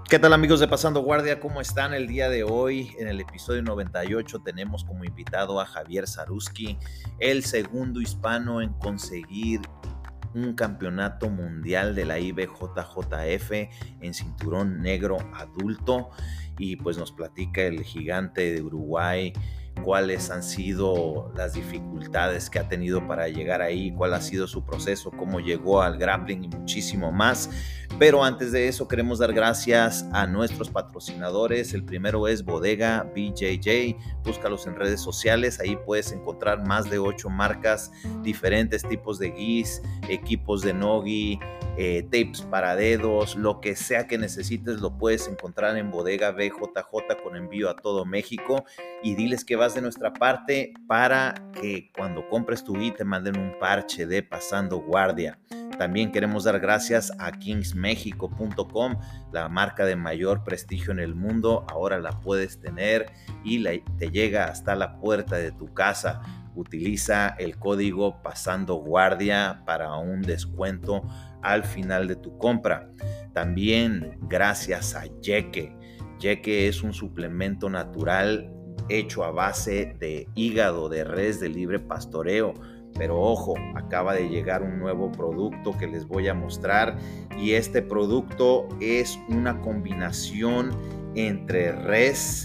¿Qué tal, amigos de Pasando Guardia? ¿Cómo están el día de hoy? En el episodio 98 tenemos como invitado a Javier Zaruski, el segundo hispano en conseguir un campeonato mundial de la IBJJF en cinturón negro adulto, y pues nos platica el gigante de Uruguay cuáles han sido las dificultades que ha tenido para llegar ahí, cuál ha sido su proceso, cómo llegó al grappling y muchísimo más. Pero antes de eso queremos dar gracias a nuestros patrocinadores. El primero es Bodega BJJ. Búscalos en redes sociales, ahí puedes encontrar más de 8 marcas, diferentes tipos de gis, equipos de no-gi, tapes para dedos, lo que sea que necesites lo puedes encontrar en Bodega BJJ con envío a todo México. Y diles que vas de nuestra parte para que cuando compres tu gi te manden un parche de Pasando Guardia. También queremos dar gracias a kingsmexico.com, la marca de mayor prestigio en el mundo. Ahora la puedes tener y te llega hasta la puerta de tu casa. Utiliza el código Pasando Guardia para un descuento al final de tu compra. También gracias a Yeque. Yeque es un suplemento natural hecho a base de hígado de res de libre pastoreo. Pero ojo, acaba de llegar un nuevo producto que les voy a mostrar, y este producto es una combinación entre res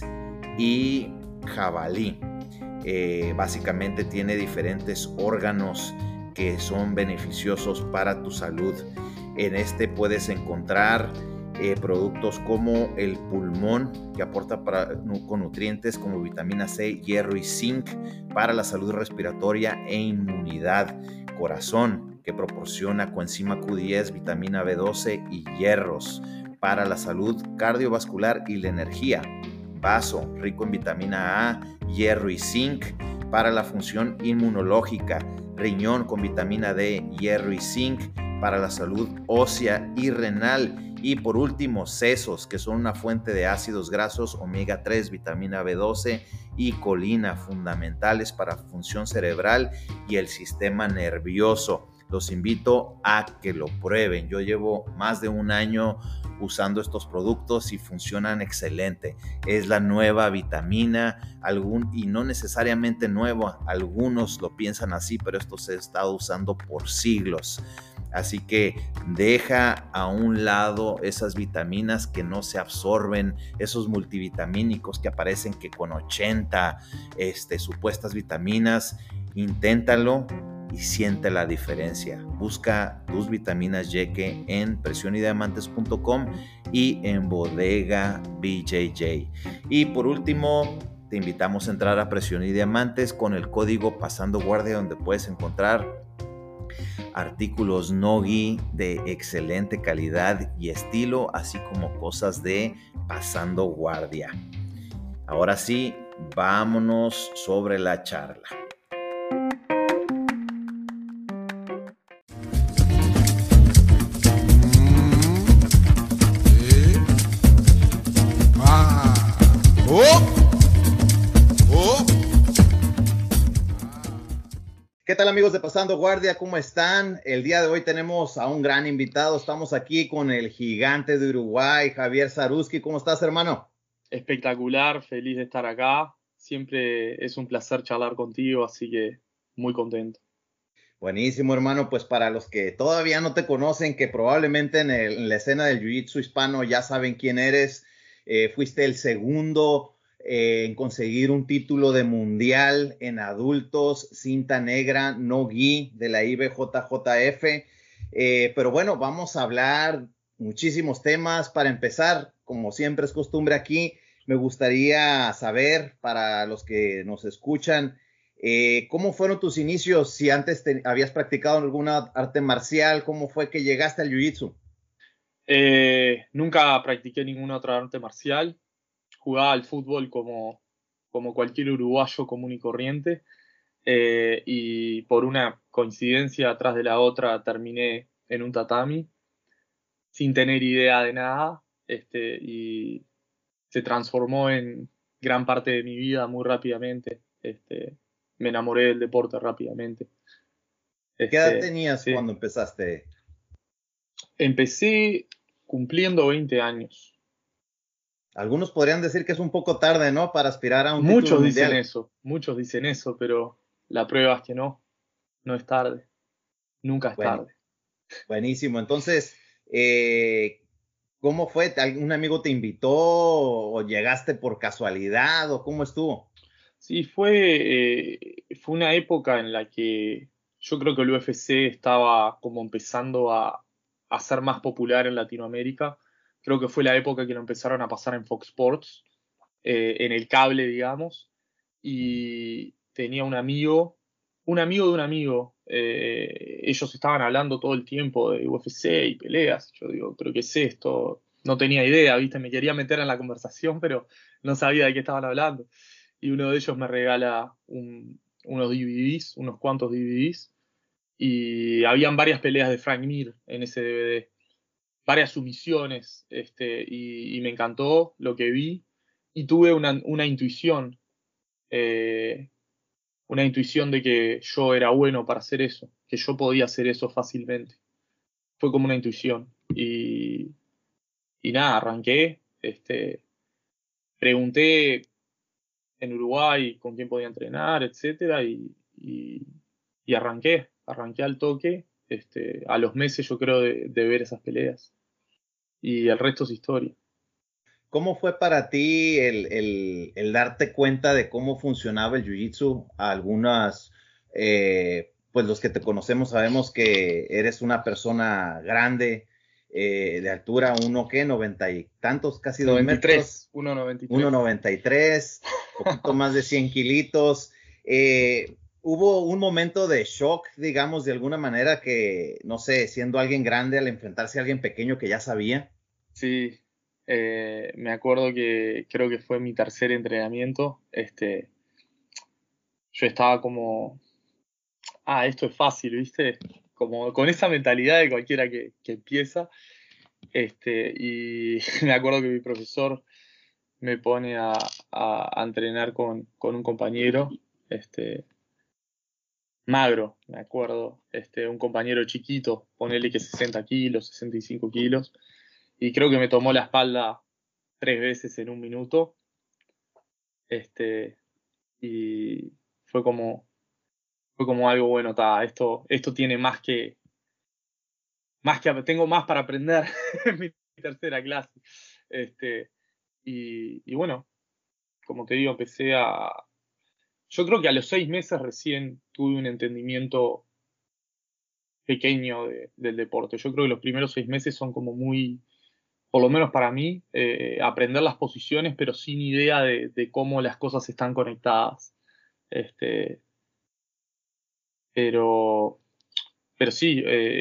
y jabalí. Básicamente tiene diferentes órganos que son beneficiosos para tu salud. En este puedes encontrar productos como el pulmón, que aporta con nutrientes como vitamina C, hierro y zinc para la salud respiratoria e inmunidad. Corazón, que proporciona coenzima Q10, vitamina B12 y hierros para la salud cardiovascular y la energía. Vaso, rico en vitamina A, hierro y zinc para la función inmunológica. Riñón, con vitamina D, hierro y zinc para la salud ósea y renal. Y por último, sesos, que son una fuente de ácidos grasos omega 3, vitamina B12 y colina, fundamentales para función cerebral y el sistema nervioso. Los invito a que lo prueben. Yo llevo más de un año usando estos productos y funcionan excelente. Es la nueva vitamina, y no necesariamente nueva, algunos lo piensan así, pero esto se ha estado usando por siglos. Así que deja a un lado esas vitaminas que no se absorben, esos multivitamínicos que aparecen que con 80 supuestas vitaminas. Inténtalo y siente la diferencia. Busca tus vitaminas Yeque en presionydiamantes.com y en Bodega BJJ. Y por último, te invitamos a entrar a Presión y Diamantes con el código Pasando Guardia, donde puedes encontrar artículos no-gi de excelente calidad y estilo, así como cosas de Pasando Guardia. Ahora sí, vámonos sobre la charla. ¿Qué tal, amigos de Pasando Guardia? ¿Cómo están? El día de hoy tenemos a un gran invitado. Estamos aquí con el gigante de Uruguay, Javier Zaruski. ¿Cómo estás, hermano? Espectacular, feliz de estar acá. Siempre es un placer charlar contigo, así que muy contento. Buenísimo, hermano. Pues para los que todavía no te conocen, que probablemente en la escena del jiu-jitsu hispano ya saben quién eres, fuiste el segundo en conseguir un título de mundial en adultos, cinta negra, no gi de la IBJJF. Pero bueno, vamos a hablar muchísimos temas. Para empezar, como siempre es costumbre aquí, me gustaría saber, para los que nos escuchan, ¿cómo fueron tus inicios? Si antes habías practicado alguna arte marcial, ¿cómo fue que llegaste al jiu-jitsu? Nunca practiqué ninguna otra arte marcial. Jugaba al fútbol como cualquier uruguayo común y corriente. Y por una coincidencia atrás de la otra terminé en un tatami sin tener idea de nada. Y se transformó en gran parte de mi vida muy rápidamente. Me enamoré del deporte rápidamente. ¿Qué edad tenías Sí. cuando empezaste? Empecé cumpliendo 20 años. Algunos podrían decir que es un poco tarde, ¿no? Para aspirar a un título mundial. Muchos dicen eso, pero la prueba es que no es tarde, nunca es Bueno, tarde. buenísimo. Entonces, ¿cómo fue? ¿Algún amigo te invitó o llegaste por casualidad o cómo estuvo? Sí, fue una época en la que yo creo que el UFC estaba como empezando a ser más popular en Latinoamérica. Creo que fue la época que lo empezaron a pasar en Fox Sports, en el cable, digamos. Y tenía un amigo de un amigo. Ellos estaban hablando todo el tiempo de UFC y peleas. Yo digo, ¿pero qué es esto? No tenía idea, ¿viste? Me quería meter en la conversación, pero no sabía de qué estaban hablando. Y uno de ellos me regala unos DVDs, unos cuantos DVDs, y habían varias peleas de Frank Mir en ese DVD, varias sumisiones, y me encantó lo que vi, y tuve eh, una intuición de que yo era bueno para hacer eso, que yo podía hacer eso fácilmente. Fue como una intuición. Y nada, arranqué, pregunté en Uruguay con quién podía entrenar, etcétera, y arranqué al toque, a los meses yo creo de ver esas peleas. Y el resto es historia. ¿Cómo fue para ti el darte cuenta de cómo funcionaba el Jiu-Jitsu? Algunas, pues los que te conocemos sabemos que eres una persona grande, de altura, uno que, 90 y tantos, casi 2 metros, 1,93. 1,93, poquito más de 100 kilitos. Hubo un momento de shock, digamos, de alguna manera que, no sé, siendo alguien grande al enfrentarse a alguien pequeño que ya sabía. Sí, me acuerdo que creo que fue mi tercer entrenamiento. Yo estaba como, esto es fácil, ¿viste? Como con esa mentalidad de cualquiera que empieza. Y me acuerdo que mi profesor me pone a entrenar con un compañero, este, magro, me acuerdo, un compañero chiquito, ponele que 60 kilos, 65 kilos, y creo que me tomó la espalda 3 veces en un minuto, este, y fue como, fue como algo bueno, esto tiene tengo más para aprender en mi tercera clase. Este, y bueno, como te digo, yo creo que a los 6 meses recién tuve un entendimiento pequeño del deporte. Yo creo que los primeros 6 meses son como muy, por lo menos para mí, aprender las posiciones, pero sin idea de cómo las cosas están conectadas. Este, pero, pero sí,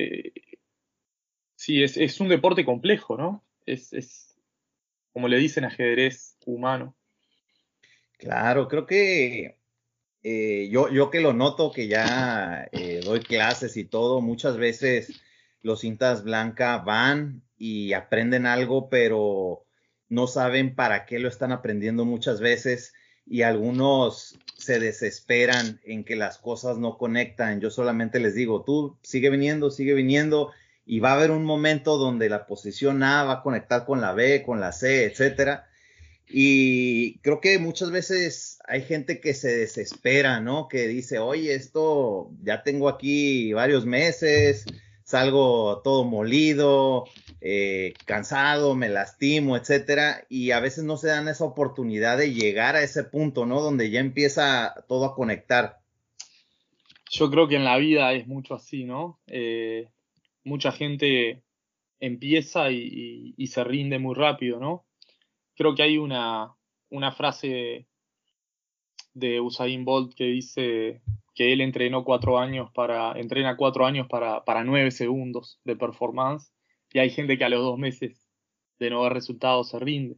sí, es un deporte complejo, ¿no? Es, como le dicen, ajedrez humano. Claro, creo que yo que lo noto, que ya doy clases y todo, muchas veces los cintas blancas van y aprenden algo, pero no saben para qué lo están aprendiendo muchas veces y algunos se desesperan en que las cosas no conectan. Yo solamente les digo, tú sigue viniendo y va a haber un momento donde la posición A va a conectar con la B, con la C, etcétera. Y creo que muchas veces hay gente que se desespera, ¿no? Que dice, oye, esto ya tengo aquí varios meses, salgo todo molido, cansado, me lastimo, etcétera. Y a veces no se dan esa oportunidad de llegar a ese punto, ¿no? Donde ya empieza todo a conectar. Yo creo que en la vida es mucho así, ¿no? Mucha gente empieza y se rinde muy rápido, ¿no? Creo que hay una frase de Usain Bolt que dice que él entrena 4 años para 9 segundos de performance, y hay gente que a los 2 meses de no ver resultados se rinde.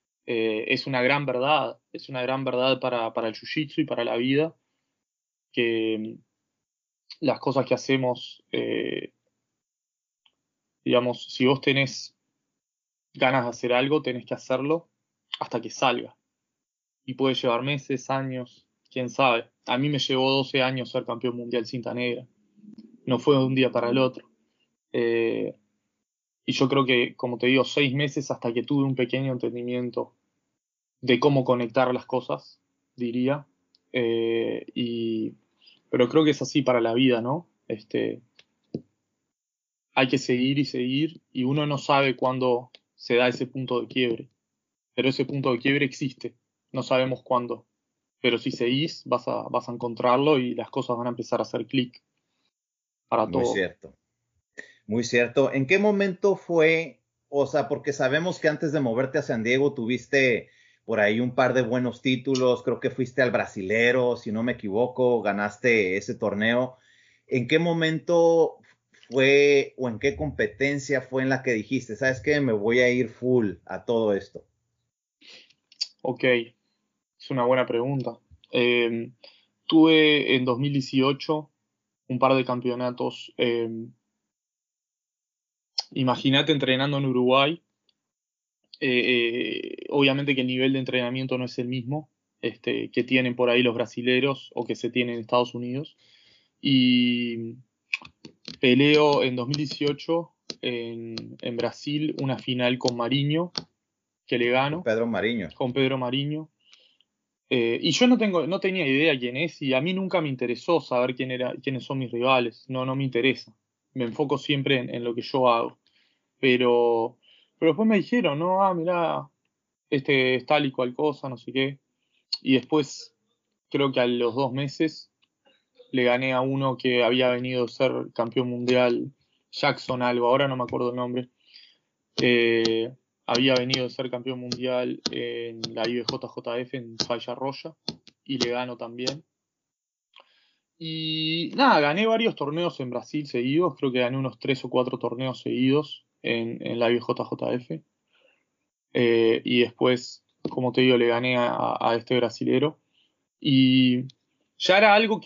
Es una gran verdad para el jiu-jitsu y para la vida, que las cosas que hacemos, digamos, si vos tenés ganas de hacer algo, tenés que hacerlo hasta que salga. Y puede llevar meses, años, quién sabe. A mí me llevó 12 años ser campeón mundial cinta negra. No fue de un día para el otro. Eh, y yo creo que, como te digo, 6 meses hasta que tuve un pequeño entendimiento de cómo conectar las cosas, diría. Pero creo que es así para la vida, ¿no? Hay que seguir y seguir, y uno no sabe cuándo se da ese punto de quiebre, pero ese punto de quiebre existe, no sabemos cuándo, pero si seguís vas a encontrarlo y las cosas van a empezar a hacer clic para Muy todo. cierto, muy cierto. ¿En qué momento fue? O sea, porque sabemos que antes de moverte a San Diego tuviste por ahí un par de buenos títulos, creo que fuiste al Brasilero, si no me equivoco, ganaste ese torneo. ¿En qué momento fue o en qué competencia fue en la que dijiste, sabes qué, me voy a ir full a todo esto? Ok, es una buena pregunta. Tuve en 2018 un par de campeonatos. Imagínate entrenando en Uruguay. Obviamente que el nivel de entrenamiento no es el mismo que tienen por ahí los brasileros o que se tiene en Estados Unidos. Y peleo en 2018 en Brasil una final con Mariño, que le Con gano, Pedro Mariño. con Pedro Mariño. Y yo no tenía idea quién es y a mí nunca me interesó saber quiénes son mis rivales. No me interesa. Me enfoco siempre en lo que yo hago. Pero, pero después me dijeron, no, mirá, este es tal y cual cosa, no sé qué. Y después, creo que a los 2 meses, le gané a uno que había venido a ser campeón mundial, Jackson algo, ahora no me acuerdo el nombre. Eh, Había venido a ser campeón mundial en la IBJJF en Falla Roya y le gano también. Y nada, gané varios torneos en Brasil seguidos, creo que gané unos 3 o 4 torneos seguidos en la IBJJF. Y después, como te digo, le gané a este brasilero. Y ya era algo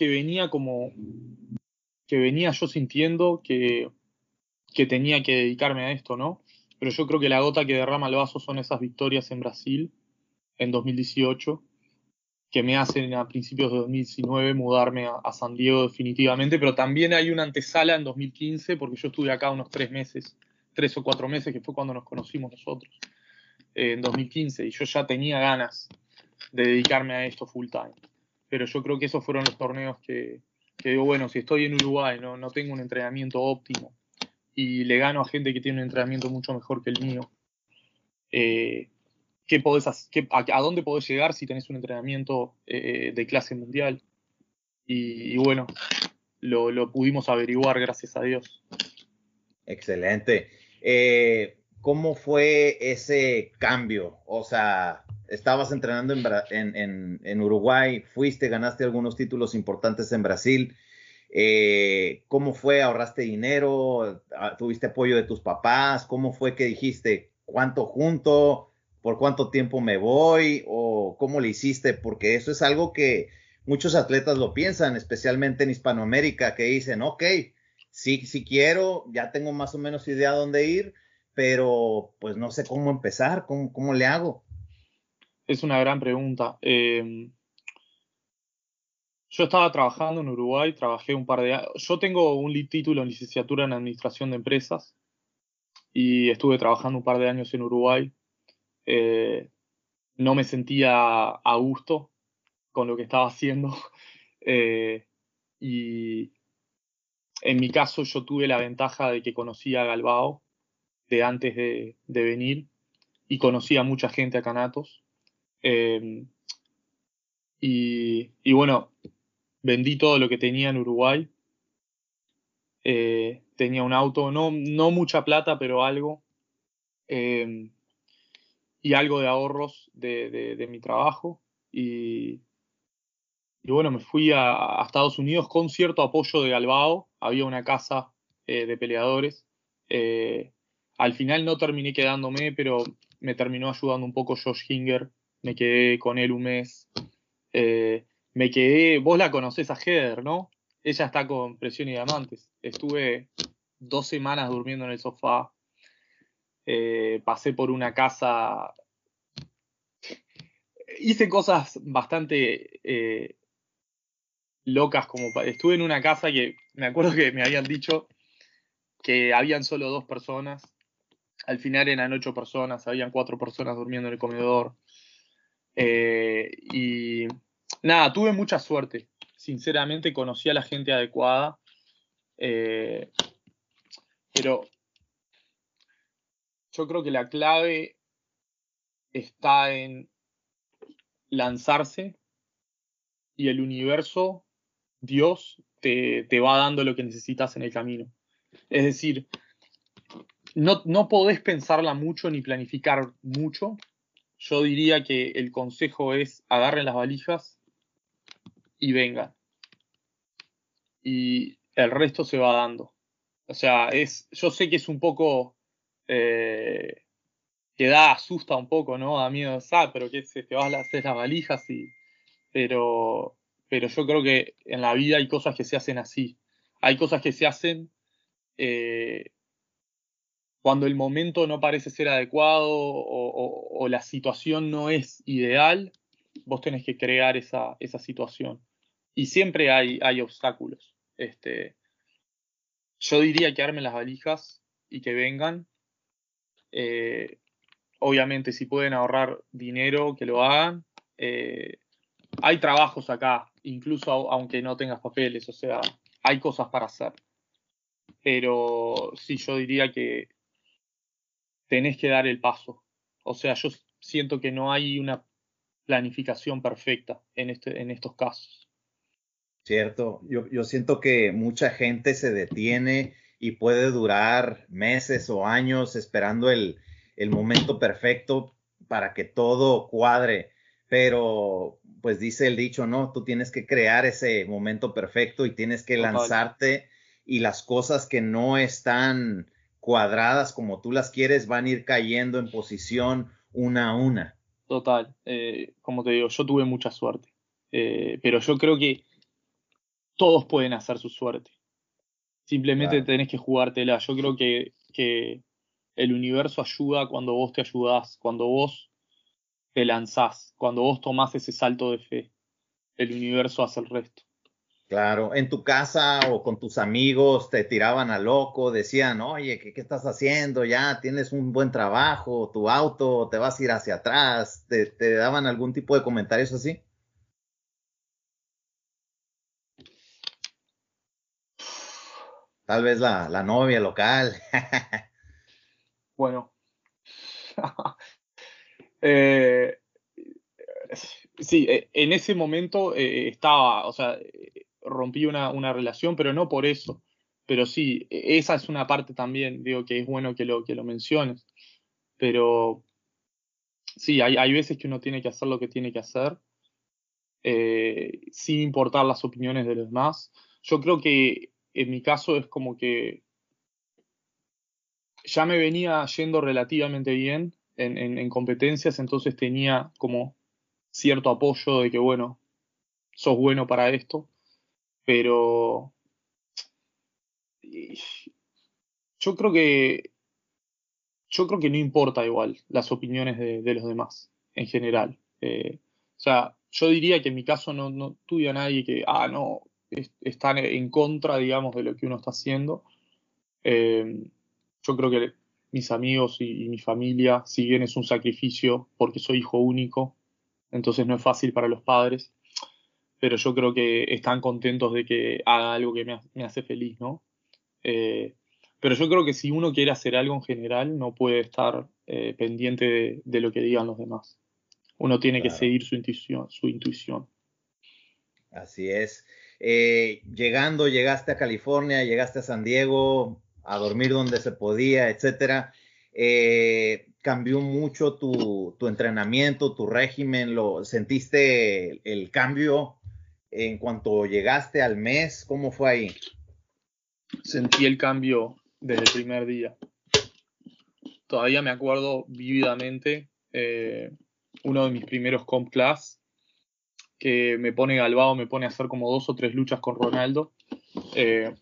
que venía yo sintiendo que tenía que dedicarme a esto, ¿no? Pero yo creo que la gota que derrama el vaso son esas victorias en Brasil en 2018, que me hacen a principios de 2019 mudarme a San Diego definitivamente, pero también hay una antesala en 2015, porque yo estuve acá unos 3 meses, 3 o 4 meses, que fue cuando nos conocimos nosotros, en 2015, y yo ya tenía ganas de dedicarme a esto full time. Pero yo creo que esos fueron los torneos que digo, bueno, si estoy en Uruguay, no tengo un entrenamiento óptimo y le gano a gente que tiene un entrenamiento mucho mejor que el mío, eh, a dónde podés llegar si tenés un entrenamiento de clase mundial? Y bueno, lo pudimos averiguar, gracias a Dios. Excelente. ¿Cómo fue ese cambio? O sea, estabas entrenando en Uruguay, fuiste, ganaste algunos títulos importantes en Brasil. ¿Cómo fue? ¿Ahorraste dinero? ¿Tuviste apoyo de tus papás? ¿Cómo fue que dijiste cuánto junto? ¿Por cuánto tiempo me voy? ¿O cómo le hiciste? Porque eso es algo que muchos atletas lo piensan, especialmente en Hispanoamérica, que dicen, ok, sí quiero, ya tengo más o menos idea a dónde ir, pero pues no sé cómo empezar, cómo le hago. Es una gran pregunta. Yo estaba trabajando en Uruguay, trabajé un par de años. Yo tengo un título en licenciatura en Administración de Empresas y estuve trabajando un par de años en Uruguay. Eh, no me sentía a gusto con lo que estaba haciendo. Eh, y en mi caso yo tuve la ventaja de que conocía a Galbao de antes de venir y conocía a mucha gente a Canatos. Eh, y bueno, vendí todo lo que tenía en Uruguay. Tenía un auto, no mucha plata, pero algo. eh, y algo de ahorros de mi trabajo. Y bueno, me fui a Estados Unidos con cierto apoyo de Galbao. Había una casa de peleadores. Eh, Al final no terminé quedándome, pero me terminó ayudando un poco Josh Hinger. Me quedé con él un mes. Me quedé, vos la conocés a Heather, ¿no? Ella está con Presión y Diamantes. Estuve 2 semanas durmiendo en el sofá. Pasé por una casa. Hice cosas bastante locas, estuve en una casa que me acuerdo que me habían dicho que habían solo 2 personas. Al final eran 8 personas, habían 4 personas durmiendo en el comedor. Y nada, tuve mucha suerte. Sinceramente conocí a la gente adecuada. Pero yo creo que la clave está en lanzarse y el universo, Dios, te va dando lo que necesitas en el camino. Es decir, no podés pensarla mucho ni planificar mucho. Yo diría que el consejo es agarren las valijas y vengan. Y el resto se va dando. O sea, yo sé que es un poco, que asusta un poco, ¿no? Da miedo, pero que te vas a hacer las valijas pero, pero yo creo que en la vida hay cosas que se hacen así. Hay cosas que se hacen eh, cuando el momento no parece ser adecuado o la situación no es ideal, vos tenés que crear esa situación. Y siempre hay obstáculos. Yo diría que armen las valijas y que vengan. Eh, Obviamente, si pueden ahorrar dinero, que lo hagan. Hay trabajos acá, incluso aunque no tengas papeles, o sea, hay cosas para hacer. Pero sí, yo diría que tenés que dar el paso. O sea, yo siento que no hay una planificación perfecta en estos casos. Cierto, yo siento que mucha gente se detiene y puede durar meses o años esperando el momento perfecto para que todo cuadre, pero pues dice el dicho, ¿no? Tú tienes que crear ese momento perfecto y tienes que Total, lanzarte y las cosas que no están cuadradas como tú las quieres van a ir cayendo en posición una a una. total. Como te digo, yo tuve mucha suerte. Pero yo creo que todos pueden hacer su suerte. Simplemente Claro. tenés que jugártela. Yo creo que el universo ayuda cuando vos te ayudás, cuando vos te lanzás, cuando vos tomás ese salto de fe. El universo hace el resto. Claro, en tu casa o con tus amigos te tiraban a loco, decían, oye, ¿qué estás haciendo? Ya tienes un buen trabajo, tu auto, te vas a ir hacia atrás. ¿Te daban algún tipo de comentarios así? Tal vez la novia local. Bueno, eh, sí, en ese momento estaba, o sea, rompí una relación, pero no por eso. Pero sí, esa es una parte también, digo que es bueno que lo menciones. Pero sí, hay veces que uno tiene que hacer lo que tiene que hacer, sin importar las opiniones de los demás. Yo creo que en mi caso es como que ya me venía yendo relativamente bien en competencias, entonces tenía como cierto apoyo de que, bueno, sos bueno para esto, pero yo creo que, yo creo que no importa igual las opiniones de los demás en general. O sea, yo diría que en mi caso no tuve a nadie que, no, están en contra, digamos, de lo que uno está haciendo. Eh, yo creo que mis amigos y mi familia, si bien es un sacrificio porque soy hijo único, entonces no es fácil para los padres, pero yo creo que están contentos de que haga algo que me hace feliz, ¿no? Eh, pero yo creo que si uno quiere hacer algo en general, no puede estar pendiente de lo que digan los demás. Uno tiene que Claro, seguir su intuición, su intuición. así es. Llegaste a California, llegaste a San Diego, a dormir donde se podía, etcétera. ¿Cambió mucho tu entrenamiento, tu régimen? ¿Sentiste el cambio en cuanto llegaste al mes? ¿Cómo fue ahí? Sentí el cambio desde el primer día. Todavía me acuerdo vívidamente uno de mis primeros comp class que me pone Galbao, me pone a hacer como 2 o 3 luchas con Ronaldo. Eh,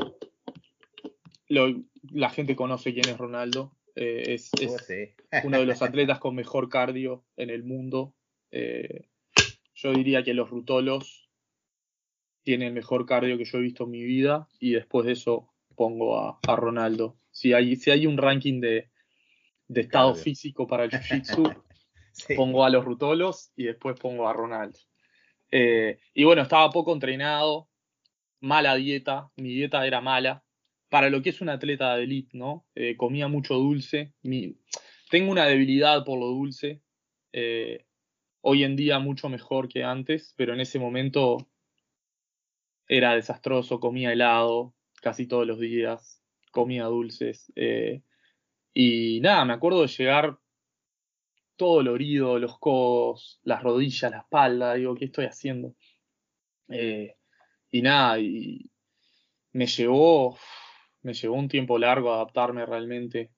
la gente conoce quién es Ronaldo. Es Sí. uno de los atletas con mejor cardio en el mundo. Eh, yo diría que los rutolos tienen el mejor cardio que yo he visto en mi vida y después de eso pongo a Ronaldo. Si hay un ranking de estado Cardio. físico para el jiu-jitsu, Sí. pongo a los rutolos y después pongo a Ronaldo. Y bueno, estaba poco entrenado, mala dieta, mi dieta era mala, para lo que es un atleta de élite, ¿no? Comía mucho dulce, tengo una debilidad por lo dulce, hoy en día mucho mejor que antes, pero en ese momento era desastroso, comía helado casi todos los días, comía dulces, y nada, me acuerdo de llegar todo dolorido, los codos, las rodillas, la espalda, digo, ¿qué estoy haciendo? Eh, y nada, y me llevó, me llevó un tiempo largo adaptarme realmente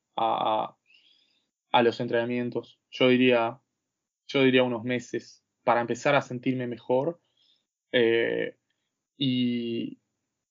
a los entrenamientos. Yo diría unos meses para empezar a sentirme mejor. Eh, y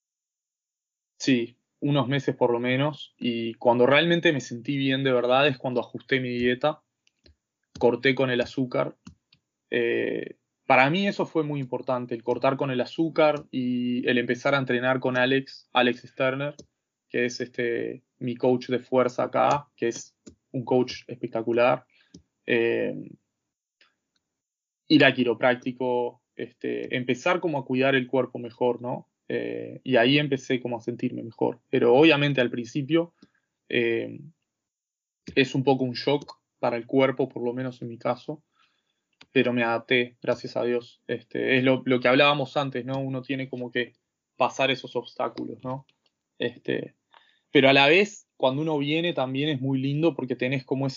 sí, unos meses por lo menos. Y cuando realmente me sentí bien de verdad es cuando ajusté mi dieta, corté con el azúcar. Eh, para mí eso fue muy importante, el cortar con el azúcar y el empezar a entrenar con Alex Sterner, que es mi coach de fuerza acá, que es un coach espectacular. Eh, Ir a quiropráctico, empezar como a cuidar el cuerpo mejor, ¿no? Y ahí empecé como a sentirme mejor. Pero obviamente al principio eh, es un poco un shock para el cuerpo, por lo menos en mi caso, pero me adapté, gracias a Dios. Es lo que hablábamos antes, ¿no? Uno tiene como que pasar esos obstáculos, ¿no? Este, pero a la vez, cuando uno viene también es muy lindo porque tenés como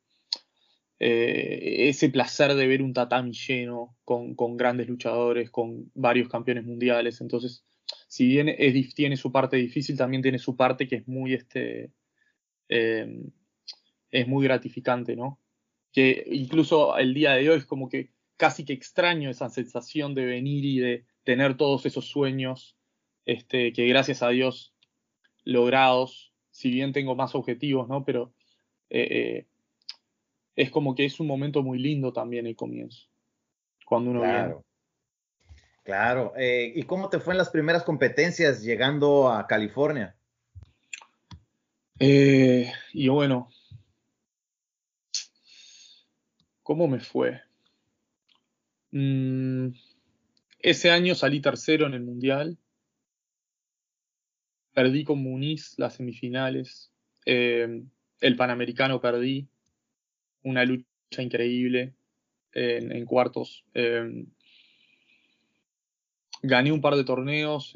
ese placer de ver un tatami lleno, con grandes luchadores, con varios campeones mundiales. Entonces, si bien tiene su parte difícil, también tiene su parte que eh, es muy gratificante, ¿no? Que incluso el día de hoy es como que casi que extraño esa sensación de venir y de tener todos esos sueños, que gracias a Dios logrados, si bien tengo más objetivos, ¿no? Pero eh, es como que es un momento muy lindo también el comienzo, cuando uno viene. Claro, claro. ¿Y cómo te fue en las primeras competencias llegando a California? Y bueno, ¿cómo me fue? Mm, ese año salí tercero en el Mundial, perdí con Muniz las semifinales, el Panamericano perdí, una lucha increíble en cuartos. Gané un par de torneos,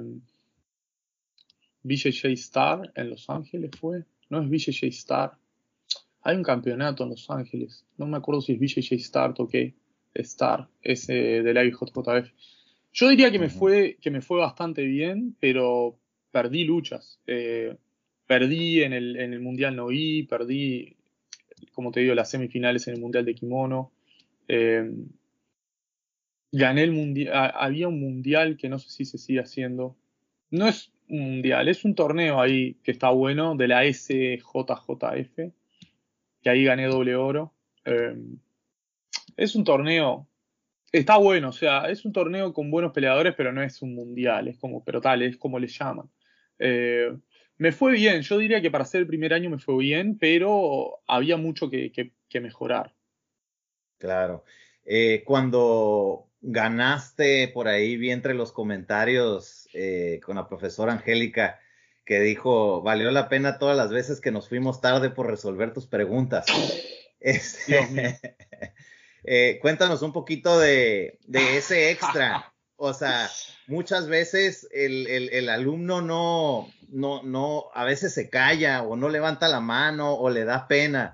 BJJ Star en Los Ángeles fue, no es BJJ Star, hay un campeonato en Los Ángeles, no me acuerdo si es BJJ Start o qué, Star, ese de la IBJJF. Yo diría Ujú. que me fue bastante bien, pero perdí luchas. Perdí en el Mundial Noí, perdí, como te digo, las semifinales en el Mundial de Kimono. Eh, Gané el Mundial, había un Mundial que no sé si se sigue haciendo. No es un Mundial, es un torneo ahí que está bueno, de la SJJF, que ahí gané doble oro. Eh, es un torneo, está bueno, o sea, es un torneo con buenos peleadores, pero no es un mundial, es como, pero tal, es como le llaman. Eh, Me fue bien, yo diría que para ser el primer año me fue bien, pero había mucho que mejorar. Claro. Cuando ganaste, por ahí vi entre los comentarios con la profesora Angélica que dijo, valió la pena todas las veces que nos fuimos tarde por resolver tus preguntas. Dios mío. Este, cuéntanos un poquito de ese extra. O sea, muchas veces el alumno no, a veces se calla o no levanta la mano o le da pena.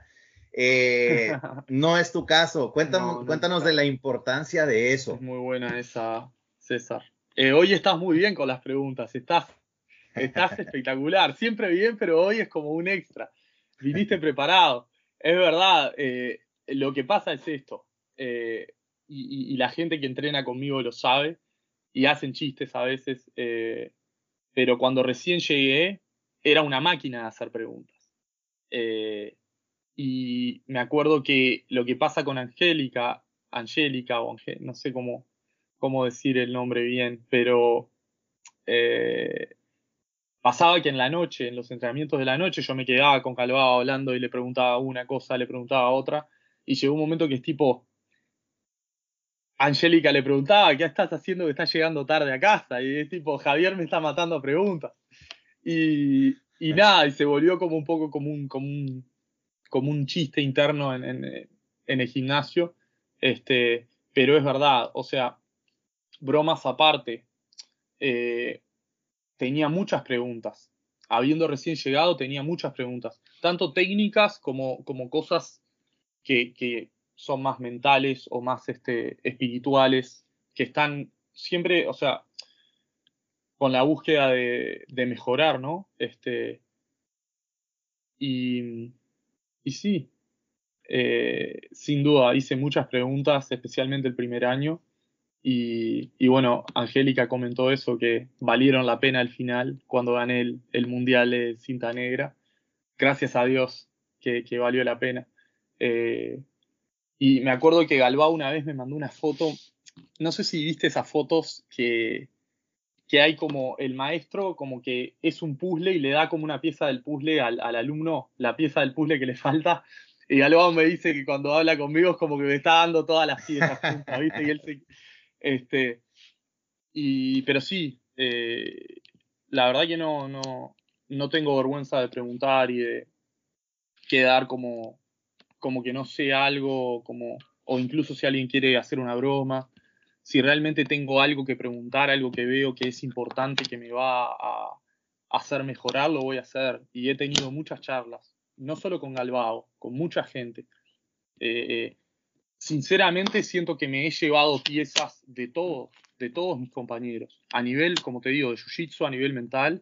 No es tu caso. No, no es mi Cuéntanos de la caso. importancia de Es eso. muy buena esa, César. Hoy estás muy bien con las preguntas, estás espectacular, siempre bien, pero hoy es como un extra. Viniste preparado. Es verdad, lo que pasa es esto, y la gente que entrena conmigo lo sabe, y hacen chistes a veces, pero cuando recién llegué era una máquina de hacer preguntas. Eh, y me acuerdo que lo que pasa con Angélica no sé cómo decir el nombre bien, pero eh, pasaba que en la noche, en los entrenamientos de la noche, yo me quedaba con Calvado hablando y le preguntaba una cosa, le preguntaba otra, y llegó un momento que es tipo, Angélica le preguntaba, ¿qué estás haciendo que estás llegando tarde a casa? Y es tipo, Javier me está matando a preguntas. Y nada, y se volvió como un poco como un chiste interno en el gimnasio. Pero es verdad, o sea, bromas aparte, eh, tenía muchas preguntas. Habiendo recién llegado, tenía muchas preguntas, tanto técnicas como cosas que son más mentales o más espirituales, que están siempre, o sea, con la búsqueda de mejorar, ¿no? Y, y sí, sin duda, hice muchas preguntas, especialmente el primer año. Y bueno, Angélica comentó eso, que valieron la pena al final cuando gané el Mundial de cinta negra. Gracias a Dios que valió la pena. Eh, y me acuerdo que Galbao una vez me mandó una foto, no sé si viste esas fotos que hay como el maestro, como que es un puzzle y le da como una pieza del puzzle al alumno, la pieza del puzzle que le falta. Y Galbao me dice que cuando habla conmigo es como que me está dando todas las piezas juntas, ¿viste? Y él se, este, pero sí, la verdad que no tengo vergüenza de preguntar y de quedar como que no sé algo, o incluso si alguien quiere hacer una broma, si realmente tengo algo que preguntar, algo que veo que es importante, que me va a hacer mejorar, lo voy a hacer. Y he tenido muchas charlas, no solo con Galbao, con mucha gente. Eh, Sinceramente siento que me he llevado piezas de todos mis compañeros, a nivel, como te digo, de jiu-jitsu, a nivel mental.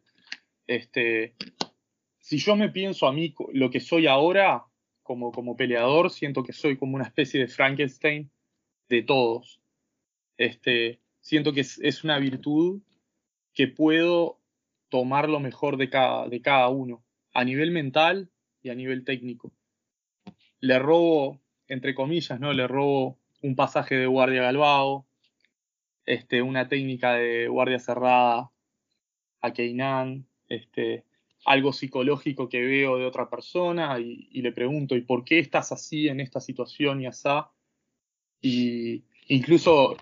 Si yo me pienso a mí lo que soy ahora como peleador, siento que soy como una especie de Frankenstein de todos. Siento que es una virtud que puedo tomar lo mejor de cada uno, a nivel mental y a nivel técnico. Le robo, entre comillas, ¿no? Le robo un pasaje de guardia a Galbao, una técnica de guardia cerrada a Keynan, algo psicológico que veo de otra persona y le pregunto, ¿y por qué estás así en esta situación y asá? Y incluso,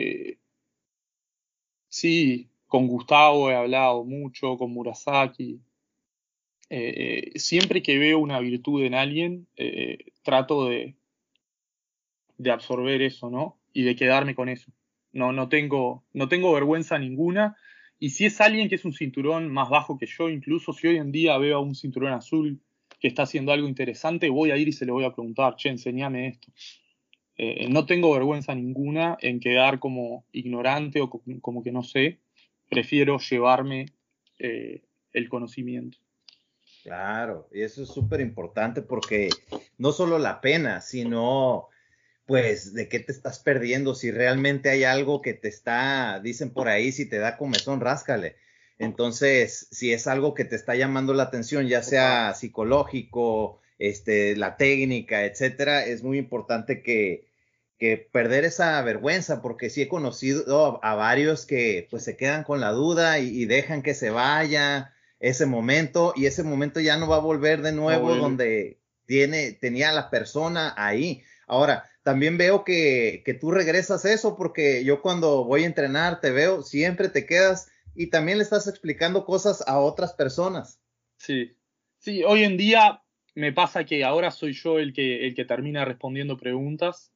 sí, con Gustavo he hablado mucho, con Murasaki. Siempre que veo una virtud en alguien, trato de absorber eso, ¿no? Y de quedarme con eso. No tengo vergüenza ninguna. Y si es alguien que es un cinturón más bajo que yo, incluso si hoy en día veo a un cinturón azul que está haciendo algo interesante, voy a ir y se le voy a preguntar, che, enséñame esto. No tengo vergüenza ninguna en quedar como ignorante o como que no sé. Prefiero llevarme el conocimiento. Claro, y eso es súper importante porque no solo la pena, sino pues de qué te estás perdiendo, si realmente hay algo que te está, dicen por ahí, si te da comezón, ráscale. Entonces, si es algo que te está llamando la atención, ya sea psicológico, la técnica, etcétera, es muy importante que perder esa vergüenza, porque sí he conocido a varios que pues se quedan con la duda y dejan que se vaya ese momento, y ese momento ya no va a volver de No nuevo vuelve. donde tenía la persona ahí. Ahora, también veo que tú regresas eso, porque yo cuando voy a entrenar te veo, siempre te quedas y también le estás explicando cosas a otras personas. Sí, sí, hoy en día me pasa que ahora soy yo el que termina respondiendo preguntas.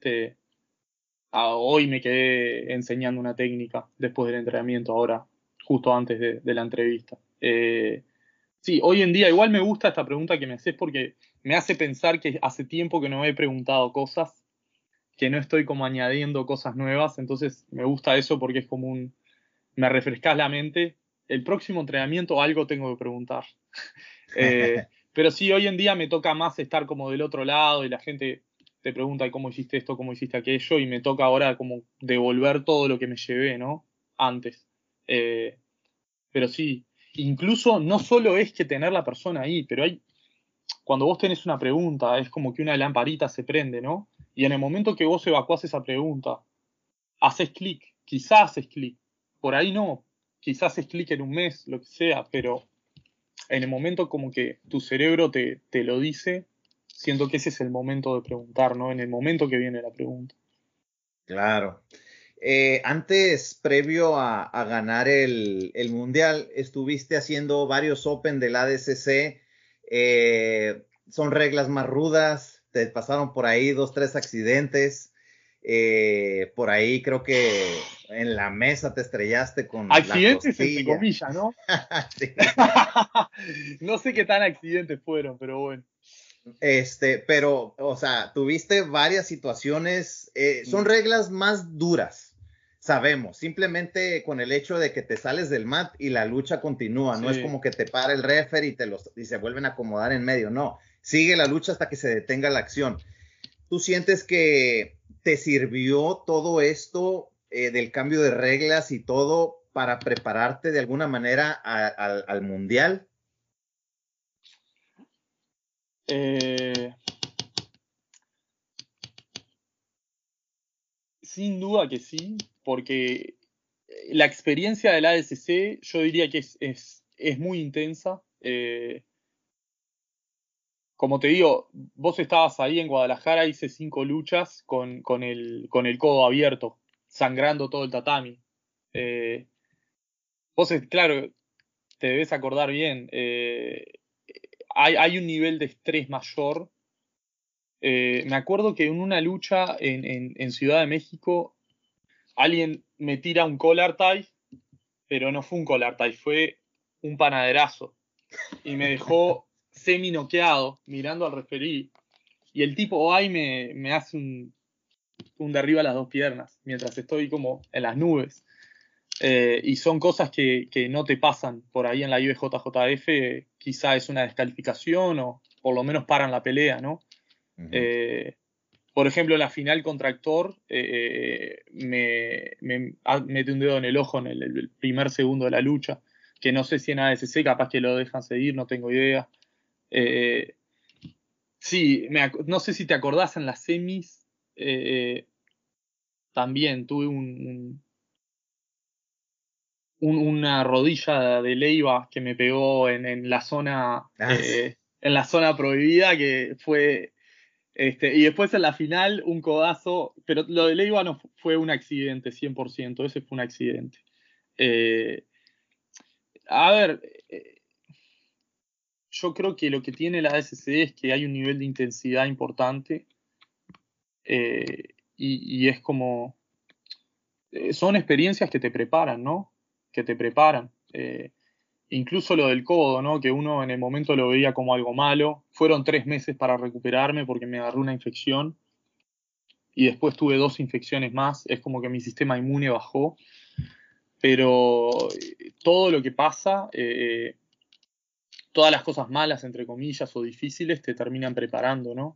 Hoy me quedé enseñando una técnica después del entrenamiento, ahora, justo antes de la entrevista. Sí, hoy en día igual me gusta esta pregunta que me haces porque me hace pensar que hace tiempo que no me he preguntado cosas, que no estoy como añadiendo cosas nuevas, entonces me gusta eso porque es como me refrescas la mente. El próximo entrenamiento algo tengo que preguntar. Pero sí, hoy en día me toca más estar como del otro lado y la gente te pregunta cómo hiciste esto, cómo hiciste aquello, y me toca ahora como devolver todo lo que me llevé, ¿no? Antes. Eh, pero sí, incluso no solo es que tener la persona ahí, pero cuando vos tenés una pregunta, es como que una lamparita se prende, ¿no? Y en el momento que vos evacuás esa pregunta, haces clic, quizás haces clic, por ahí no, quizás haces clic en un mes, lo que sea, pero en el momento como que tu cerebro te lo dice, siento que ese es el momento de preguntar, ¿no? En el momento que viene la pregunta. Claro. Antes, previo a ganar el Mundial, estuviste haciendo varios Open del ADCC. Son reglas más rudas. Te pasaron por ahí 2, 3 accidentes. Por ahí creo que en la mesa te estrellaste con la Accidentes entre costilla. comillas, ¿no? Sí. No sé qué tan accidentes fueron, pero bueno. Pero, o sea, tuviste varias situaciones, son reglas más duras, sabemos, simplemente con el hecho de que te sales del mat y la lucha continúa, no es Sí. como que te para el referee y se vuelven a acomodar en medio, no, sigue la lucha hasta que se detenga la acción. ¿Tú sientes que te sirvió todo esto del cambio de reglas y todo para prepararte de alguna manera al mundial? Eh, Sin duda que sí, porque la experiencia del ADCC yo diría que es muy intensa. Como te digo, vos estabas ahí en Guadalajara, hice 5 luchas con el codo abierto, sangrando todo el tatami. Eh, Vos, claro, te debes acordar bien, hay un nivel de estrés mayor. Me acuerdo que en una lucha en Ciudad de México, alguien me tira un collar tie, pero no fue un collar tie, fue un panaderazo. Y me dejó semi noqueado mirando al referí. Y el tipo ahí me hace un derribo a las 2 piernas, mientras estoy como en las nubes. Y son cosas que no te pasan por ahí en la IBJJF, quizá es una descalificación o por lo menos paran la pelea, ¿no? Uh-huh. Por ejemplo, en la final contra Actor, me mete un dedo en el ojo en el primer segundo de la lucha, que no sé si en ADCC capaz que lo dejan seguir, no tengo idea. Eh, sí, no sé si te acordás en las semis, eh, también tuve una rodilla de Leiva que me pegó en Ah, en la zona prohibida, que fue. Y después en la final, un codazo, pero lo de Leiva no fue un accidente, 100%, ese fue un accidente. Eh, a ver, yo creo que lo que tiene la ASC es que hay un nivel de intensidad importante, y es como, son experiencias que te preparan, ¿no? Que te preparan. Incluso lo del codo, ¿no? Que uno en el momento lo veía como algo malo. Fueron 3 meses para recuperarme porque me agarró una infección y después tuve 2 infecciones más. Es como que mi sistema inmune bajó. Pero todo lo que pasa, todas las cosas malas, entre comillas, o difíciles, te terminan preparando, ¿no?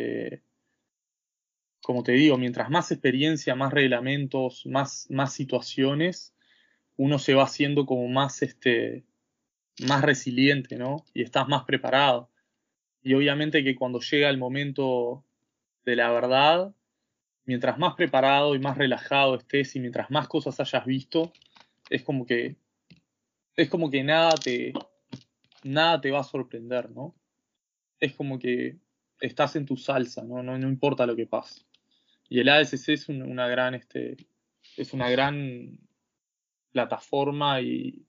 Como te digo, mientras más experiencia, más reglamentos, más situaciones, uno se va haciendo como más resiliente, ¿no? Y estás más preparado. Y obviamente que cuando llega el momento de la verdad, mientras más preparado y más relajado estés y mientras más cosas hayas visto, es como que, es como que nada te va a sorprender, ¿no? Es como que estás en tu salsa, ¿no? No importa lo que pase. Y el ASC es una gran plataforma y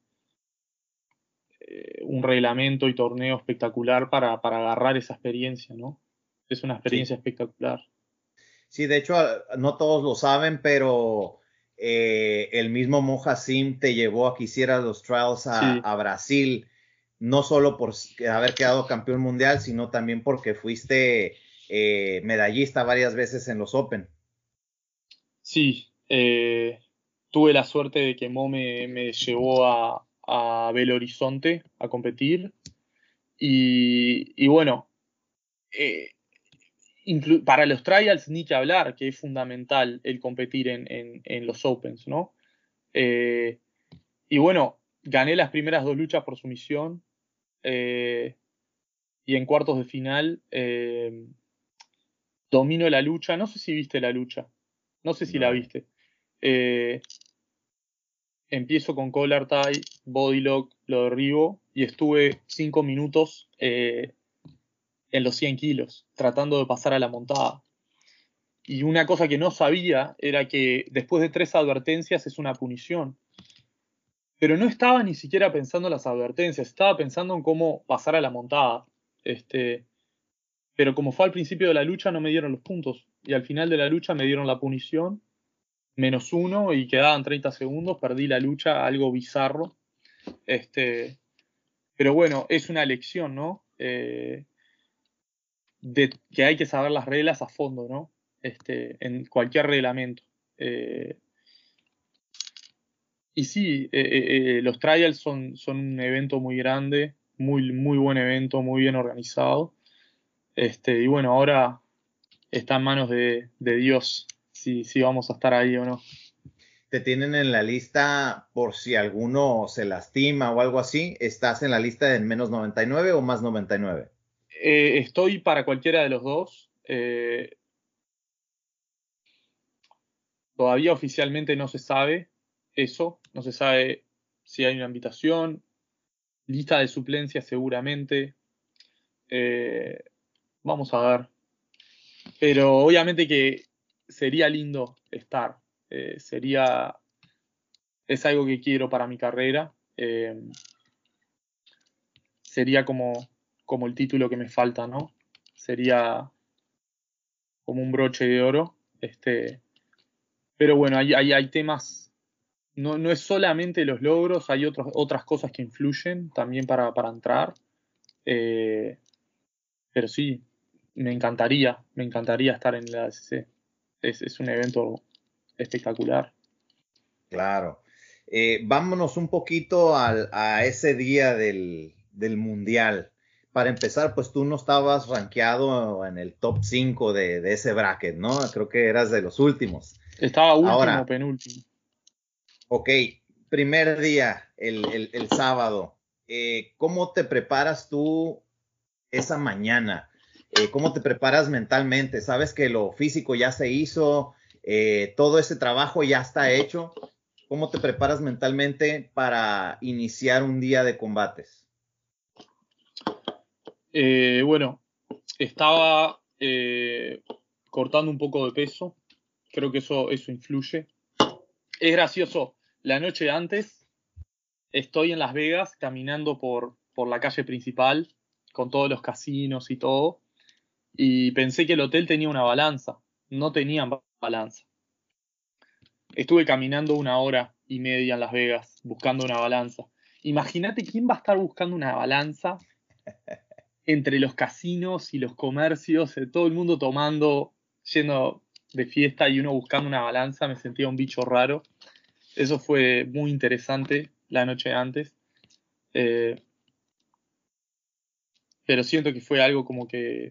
un reglamento y torneo espectacular para agarrar esa experiencia, ¿no? Es una sí. experiencia espectacular. Sí, de hecho, no todos lo saben, pero el mismo Moja Sim te llevó a que hicieras los trials Sí, a Brasil, no solo por haber quedado campeón mundial, sino también porque fuiste medallista varias veces en los Open. sí. Tuve la suerte de que Mo me llevó a Belo Horizonte a competir. Y bueno, eh, para los trials ni que hablar, que es fundamental el competir en los Opens, ¿no? Eh, y bueno, gané las primeras 2 luchas por sumisión, y en cuartos de final domino la lucha. No sé si viste la lucha, no sé si la No. viste. Eh, Empiezo con collar tie, body lock, lo derribo y estuve 5 minutos en los 100 kilos, tratando de pasar a la montada. Y una cosa que no sabía era que después de 3 advertencias es una punición. Pero no estaba ni siquiera pensando en las advertencias, estaba pensando en cómo pasar a la montada. Pero como fue al principio de la lucha no me dieron los puntos. Y al final de la lucha me dieron la punición, -1 y quedaban 30 segundos, perdí la lucha, algo bizarro. Pero bueno, es una lección, ¿no? De que hay que saber las reglas a fondo, ¿no? En cualquier reglamento. Y sí, los trials son un evento muy grande, muy buen evento, muy bien organizado. Y bueno, ahora está en manos de Dios si vamos a estar ahí o no. Te tienen en la lista por si alguno se lastima o algo así. ¿Estás en la lista de -99 o +99? Estoy para cualquiera de los dos. Todavía oficialmente no se sabe eso, no se sabe si hay una invitación, lista de suplencias seguramente. Vamos a ver. Pero obviamente que sería lindo estar. Es algo que quiero para mi carrera. Sería como el título que me falta, ¿no? Sería como un broche de oro. Pero bueno, hay temas. No es solamente los logros, hay otras cosas que influyen también para entrar. Eh, pero sí, me encantaría estar en la ACC. Es un evento espectacular. Claro. Vámonos un poquito a ese día del Mundial. Para empezar, pues tú no estabas rankeado en el top 5 de ese bracket, ¿no? Creo que eras de los últimos. Estaba último, Ahora, penúltimo. ok, primer día, el sábado. ¿Cómo te preparas tú esa mañana? ¿Cómo te preparas mentalmente? ¿Sabes que lo físico ya se hizo? ¿Todo ese trabajo ya está hecho? ¿Cómo te preparas mentalmente para iniciar un día de combates? Bueno, estaba cortando un poco de peso. Creo que eso influye. Es gracioso. La noche antes estoy en Las Vegas caminando por la calle principal con todos los casinos y todo. Y pensé que el hotel tenía una balanza. No tenían balanza. Estuve caminando 1 hora y media en Las Vegas buscando una balanza. Imagínate quién va a estar buscando una balanza entre los casinos y los comercios, todo el mundo tomando, yendo de fiesta y uno buscando una balanza. Me sentía un bicho raro. Eso fue muy interesante la noche antes. Eh, pero siento que fue algo como que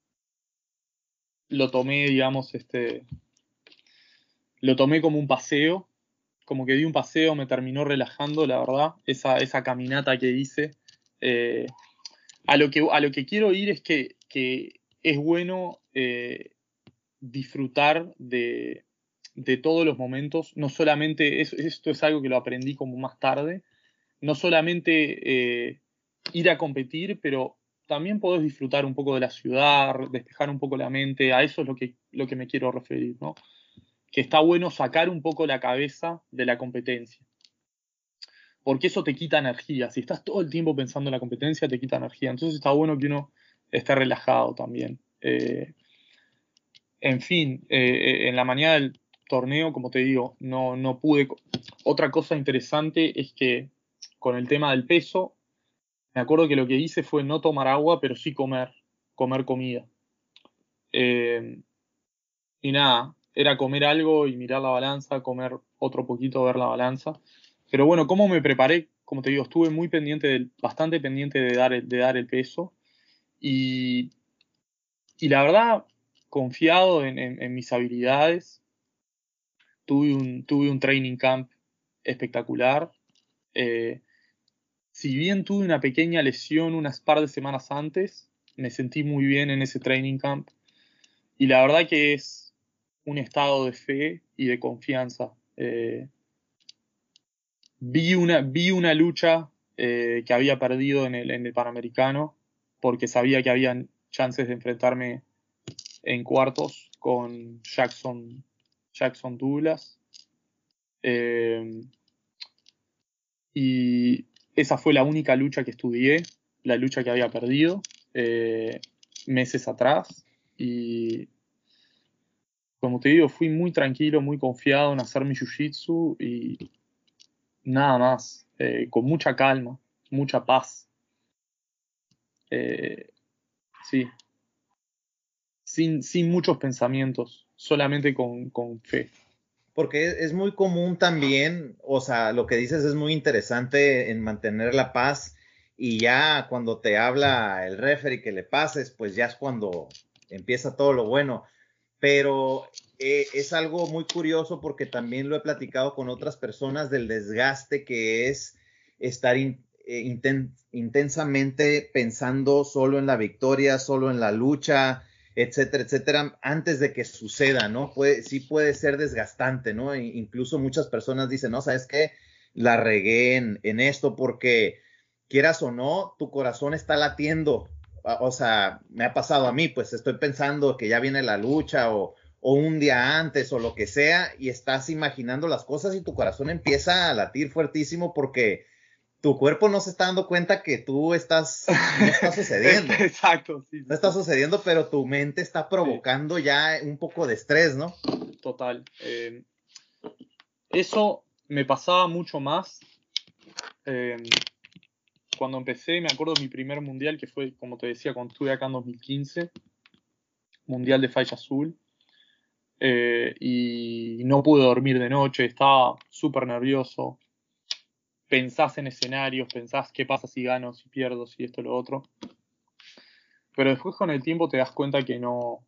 lo tomé, digamos, lo tomé como un paseo, como que di un paseo, me terminó relajando, la verdad, esa caminata que hice. Eh, a lo que quiero ir es que es bueno disfrutar de todos los momentos, no solamente, esto es algo que lo aprendí como más tarde, no solamente ir a competir, pero también podés disfrutar un poco de la ciudad, despejar un poco la mente, a eso es lo que me quiero referir, ¿no? Que está bueno sacar un poco la cabeza de la competencia, porque eso te quita energía, si estás todo el tiempo pensando en la competencia, te quita energía, entonces está bueno que uno esté relajado también. En fin, en la mañana del torneo, como te digo, no pude. Otra cosa interesante es que con el tema del peso, me acuerdo que lo que hice fue no tomar agua, pero sí comer comida. Eh, y nada, era comer algo y mirar la balanza, comer otro poquito, ver la balanza. Pero bueno, ¿cómo me preparé? Como te digo, estuve muy pendiente, bastante pendiente de dar el peso. Y, y la verdad, confiado en mis habilidades. Tuve un training camp espectacular. Eh, si bien tuve una pequeña lesión unas par de semanas antes, me sentí muy bien en ese training camp. Y la verdad que es un estado de fe y de confianza. Vi una lucha que había perdido en el Panamericano porque sabía que habían chances de enfrentarme en cuartos con Jackson Douglas. Y esa fue la única lucha que estudié, la lucha que había perdido meses atrás. Y como te digo, fui muy tranquilo, muy confiado en hacer mi jiu-jitsu y nada más, con mucha calma, mucha paz. Sí, sin muchos pensamientos, solamente con fe. Porque es muy común también, o sea, lo que dices es muy interesante en mantener la paz y ya cuando te habla el referee que le pases, pues ya es cuando empieza todo lo bueno. Pero es algo muy curioso porque también lo he platicado con otras personas del desgaste que es estar intensamente pensando solo en la victoria, solo en la lucha, etcétera, etcétera, antes de que suceda, ¿no? Sí puede ser desgastante, ¿no? Incluso muchas personas dicen, no, ¿sabes qué? La regué en esto porque quieras o no, tu corazón está latiendo. O sea, me ha pasado a mí, pues estoy pensando que ya viene la lucha o un día antes o lo que sea y estás imaginando las cosas y tu corazón empieza a latir fuertísimo porque tu cuerpo no se está dando cuenta que no está sucediendo. Exacto, sí, No está sucediendo, pero tu mente está provocando ya un poco de estrés, ¿no? Total. Eso me pasaba mucho más cuando empecé. Me acuerdo de mi primer mundial, que fue, como te decía, cuando estuve acá en 2015, mundial de faixa azul. Y no pude dormir de noche, estaba súper nervioso. Pensás en escenarios, pensás qué pasa si gano, si pierdo, si esto, lo otro. Pero después con el tiempo te das cuenta que no.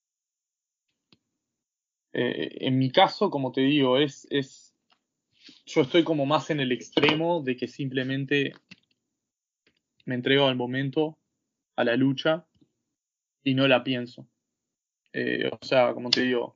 En mi caso, como te digo, yo estoy como más en el extremo de que simplemente me entrego al momento, a la lucha, y no la pienso. O sea, como te digo,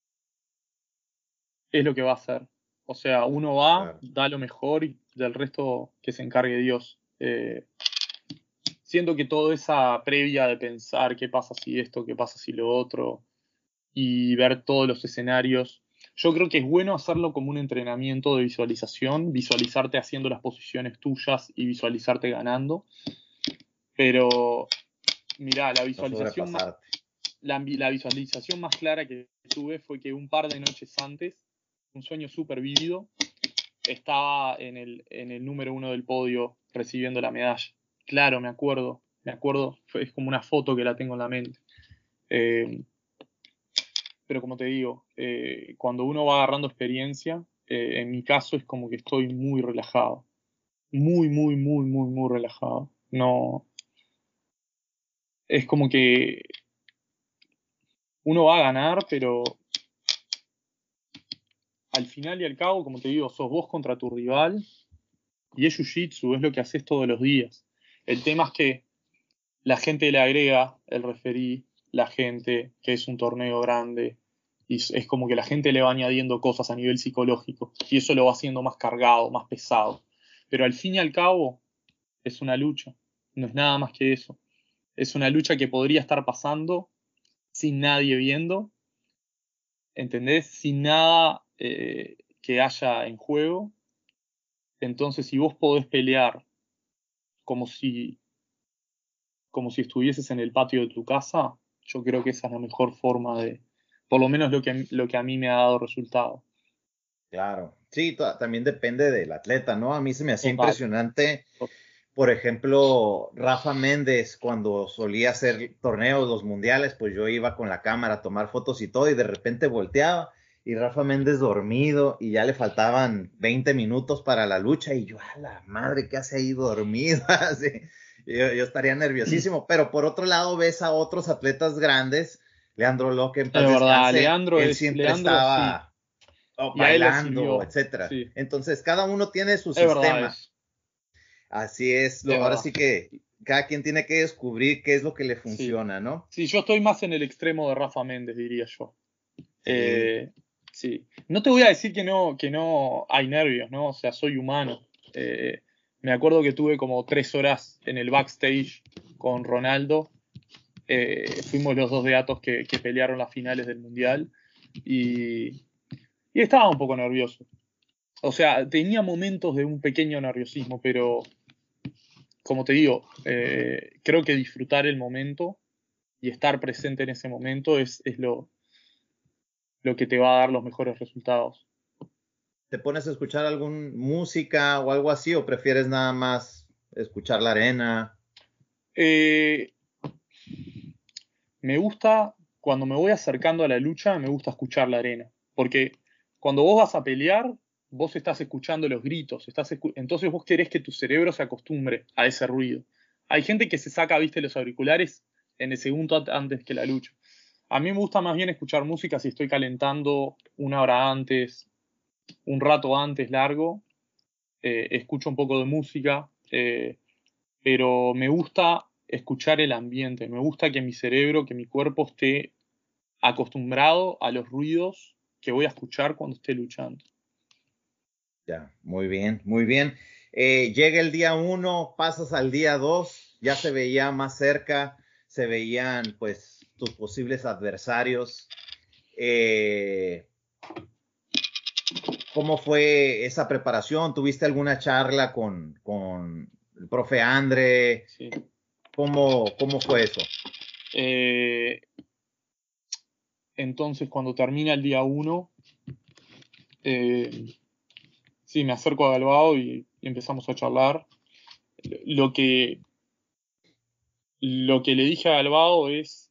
es lo que va a hacer. O sea, uno va, Claro. da lo mejor y del resto que se encargue Dios. Siento que toda esa previa de pensar qué pasa si esto, qué pasa si lo otro, y ver todos los escenarios, yo creo que es bueno hacerlo como un entrenamiento de visualización, visualizarte haciendo las posiciones tuyas y visualizarte ganando. Pero, mirá, No sobrepasarte. la visualización más clara que tuve fue que un par de noches antes, un sueño súper vívido, estaba en el número 1 del podio recibiendo la medalla. Claro, me acuerdo, es como una foto que la tengo en la mente. Pero como te digo, cuando uno va agarrando experiencia, en mi caso es como que estoy muy relajado. Muy, muy, muy, muy, muy relajado. No, es como que uno va a ganar, pero al final y al cabo, como te digo, sos vos contra tu rival y es jiu-jitsu, es lo que haces todos los días. El tema es que la gente le agrega el referí, la gente, que es un torneo grande, y es como que la gente le va añadiendo cosas a nivel psicológico, y eso lo va haciendo más cargado, más pesado. Pero al fin y al cabo, es una lucha, no es nada más que eso. Es una lucha que podría estar pasando sin nadie viendo, ¿entendés? Sin nada que haya en juego. Entonces, si vos podés pelear como si, como si estuvieses en el patio de tu casa, yo creo que esa es la mejor forma de, por lo menos lo que a mí me ha dado resultado. Claro. Sí, también depende del atleta, ¿no? A mí se me hacía Total. impresionante, por ejemplo, Rafa Méndez, cuando solía hacer torneos, los mundiales, pues yo iba con la cámara a tomar fotos y todo, y de repente volteaba y Rafa Méndez dormido y ya le faltaban 20 minutos para la lucha y yo, a la madre, ¿qué hace ahí dormido? Así, yo estaría nerviosísimo, pero por otro lado ves a otros atletas grandes, Leandro Locke, en Es paz verdad, descanse, él siempre Leandro sí, estaba y a él le bailando, sirvió, etcétera. sí, Entonces, cada uno tiene su es verdad sistema. eso, Así es, es ahora verdad, sí que cada quien tiene que descubrir qué es lo que le sí. funciona, ¿no? Sí, yo estoy más en el extremo de Rafa Méndez, diría yo. Sí, Sí. No te voy a decir que no hay nervios, ¿no? O sea, soy humano. Me acuerdo que tuve como 3 horas en el backstage con Ronaldo, Fuimos los dos de Atos que pelearon las finales del Mundial y estaba un poco nervioso. O sea, tenía momentos de un pequeño nerviosismo, pero como te digo, creo que disfrutar el momento y estar presente en ese momento es lo que te va a dar los mejores resultados. ¿Te pones a escuchar alguna música o algo así o prefieres nada más escuchar la arena? Eh, Me gusta, cuando me voy acercando a la lucha, me gusta escuchar la arena. Porque cuando vos vas a pelear, vos estás escuchando los gritos. Entonces vos querés que tu cerebro se acostumbre a ese ruido. Hay gente que se saca, viste, los auriculares en el segundo antes que la lucha. A mí me gusta más bien escuchar música si estoy calentando una hora antes, un rato antes largo. Escucho un poco de música. Pero me gusta escuchar el ambiente, me gusta que mi cerebro, que mi cuerpo esté acostumbrado a los ruidos que voy a escuchar cuando esté luchando. Ya, muy bien, muy bien. Llega el día 1, pasas al día 2, ya se veía más cerca, se veían pues tus posibles adversarios. ¿Cómo fue esa preparación? ¿Tuviste alguna charla con el profe Andre? Sí. ¿Cómo fue eso? Entonces, cuando termina el día 1, sí, me acerco a Galbao y empezamos a charlar. Lo que, lo que le dije a Galbao es,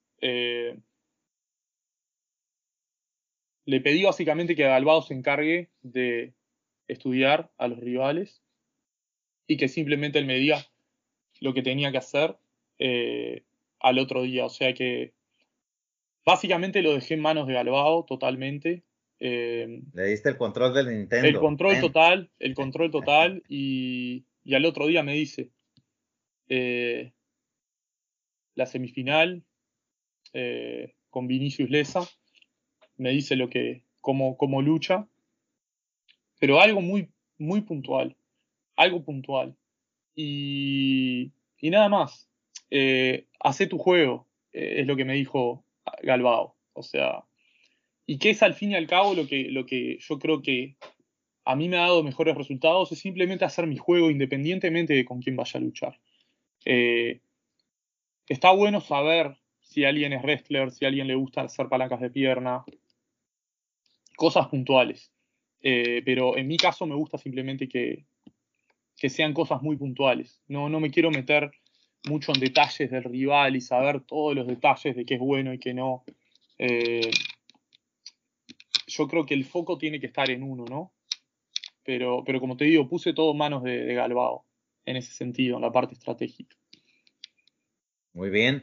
le pedí básicamente que Galbao se encargue de estudiar a los rivales y que simplemente él me diga lo que tenía que hacer eh, al otro día. O sea que básicamente lo dejé en manos de Galbao totalmente. Eh, Le diste el control del Nintendo. Ven. el control total y al otro día me dice eh, la semifinal con Vinicius Leza, me dice cómo lucha, pero algo muy, muy puntual, algo puntual. Y nada más. Hacé tu juego, es lo que me dijo Galbao. O sea, y que es al fin y al cabo lo que yo creo que a mí me ha dado mejores resultados, es simplemente hacer mi juego independientemente de con quién vaya a luchar. Eh, Está bueno saber si alguien es wrestler, si a alguien le gusta hacer palancas de pierna, cosas puntuales. Pero en mi caso me gusta simplemente que sean cosas muy puntuales. No me quiero meter mucho en detalles del rival y saber todos los detalles de qué es bueno y qué no. Eh, yo creo que el foco tiene que estar en uno, ¿no? Pero como te digo, puse todo en manos de Galbao en ese sentido, en la parte estratégica. Muy bien.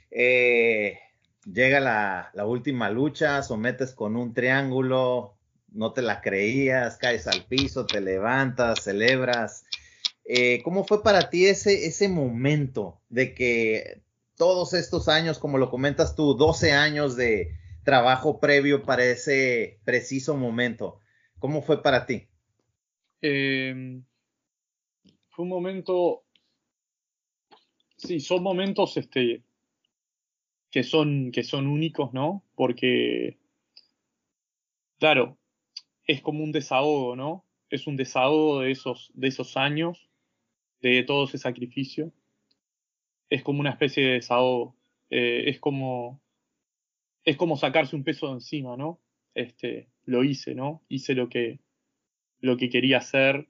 Llega la última lucha, sometes con un triángulo, no te la creías, caes al piso, te levantas, celebras. ¿Cómo fue para ti ese momento de que todos estos años, como lo comentas tú, 12 años de trabajo previo para ese preciso momento? ¿Cómo fue para ti? Eh, Fue un momento, sí, son momentos que son únicos, ¿no? Porque, claro, es como un desahogo, ¿no? Es un desahogo de esos años, de todo ese sacrificio. Es como una especie de desahogo. Es es como sacarse un peso de encima, ¿no? Lo hice, ¿no? Hice lo que quería hacer.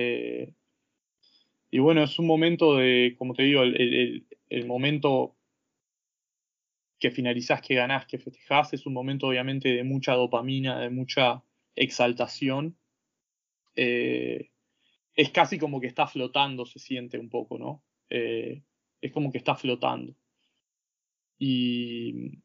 Y bueno, es un momento de, como te digo, el momento que finalizás, que ganás, que festejás, es un momento obviamente de mucha dopamina, de mucha exaltación. Eh, es casi como que está flotando, se siente un poco, ¿no? Es como que está flotando. Y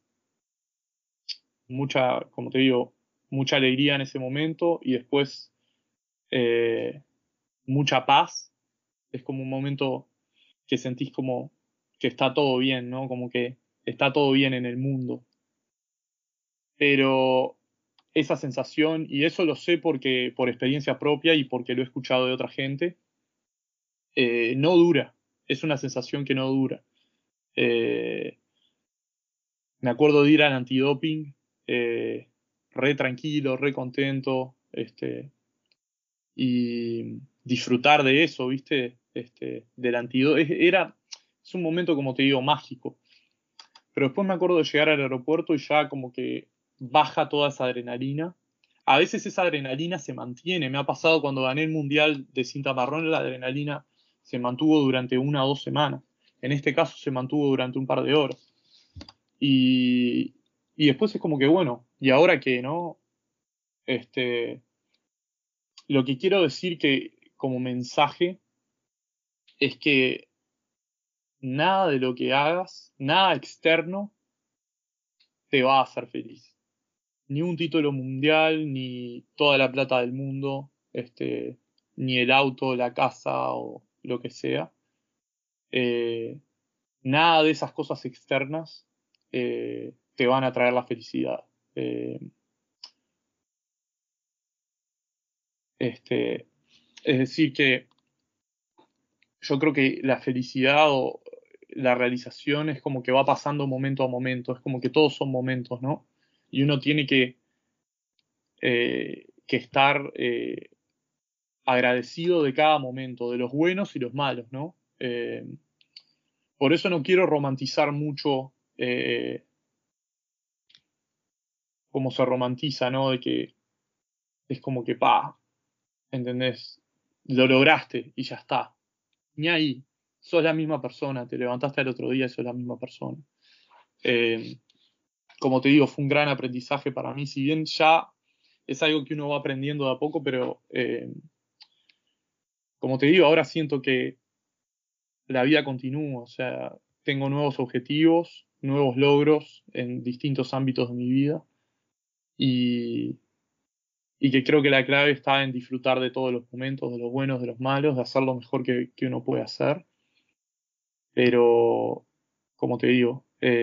mucha, como te digo, mucha alegría en ese momento y después eh, mucha paz. Es como un momento que sentís como que está todo bien, ¿no? Como que está todo bien en el mundo. Pero esa sensación, y eso lo sé porque por experiencia propia y porque lo he escuchado de otra gente, no dura. Es una sensación que no dura. Eh, Me acuerdo de ir al antidoping, re tranquilo, re contento, y disfrutar de eso, ¿viste? Del antidoping. Es un momento, como te digo, mágico. Pero después me acuerdo de llegar al aeropuerto y ya como que baja toda esa adrenalina. A veces esa adrenalina se mantiene. Me ha pasado cuando gané el Mundial de cinta marrón, la adrenalina se mantuvo durante 1 o 2 semanas. En este caso se mantuvo durante un par de horas. Y, y después es como que, bueno, ¿y ahora qué, no? Lo que quiero decir que como mensaje es que nada de lo que hagas, nada externo, te va a hacer feliz. Ni un título mundial, ni toda la plata del mundo, ni el auto, la casa o lo que sea. Eh, Nada de esas cosas externas te van a traer la felicidad. Eh, este, es decir, que yo creo que la felicidad o la realización es como que va pasando momento a momento, es como que todos son momentos, ¿no? Y uno tiene que estar agradecido de cada momento, de los buenos y los malos, ¿no? Por eso no quiero romantizar mucho como se romantiza, ¿no? De que es como que, ¿entendés? Lo lograste y ya está. Ni ahí. Sos la misma persona, te levantaste al otro día y sos la misma persona. Eh, Como te digo, fue un gran aprendizaje para mí, si bien ya es algo que uno va aprendiendo de a poco, pero como te digo, ahora siento que la vida continúa, o sea, tengo nuevos objetivos, nuevos logros en distintos ámbitos de mi vida y, y que creo que la clave está en disfrutar de todos los momentos, de los buenos, de los malos, de hacer lo mejor que uno puede hacer, pero como te digo,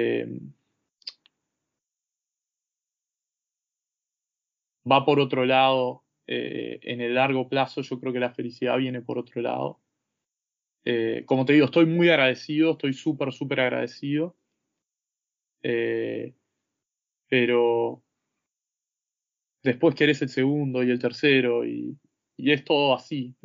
va por otro lado, en el largo plazo yo creo que la felicidad viene por otro lado. Como te digo, estoy muy agradecido, estoy súper, súper agradecido, eh, pero después querés el segundo y el tercero y es todo así,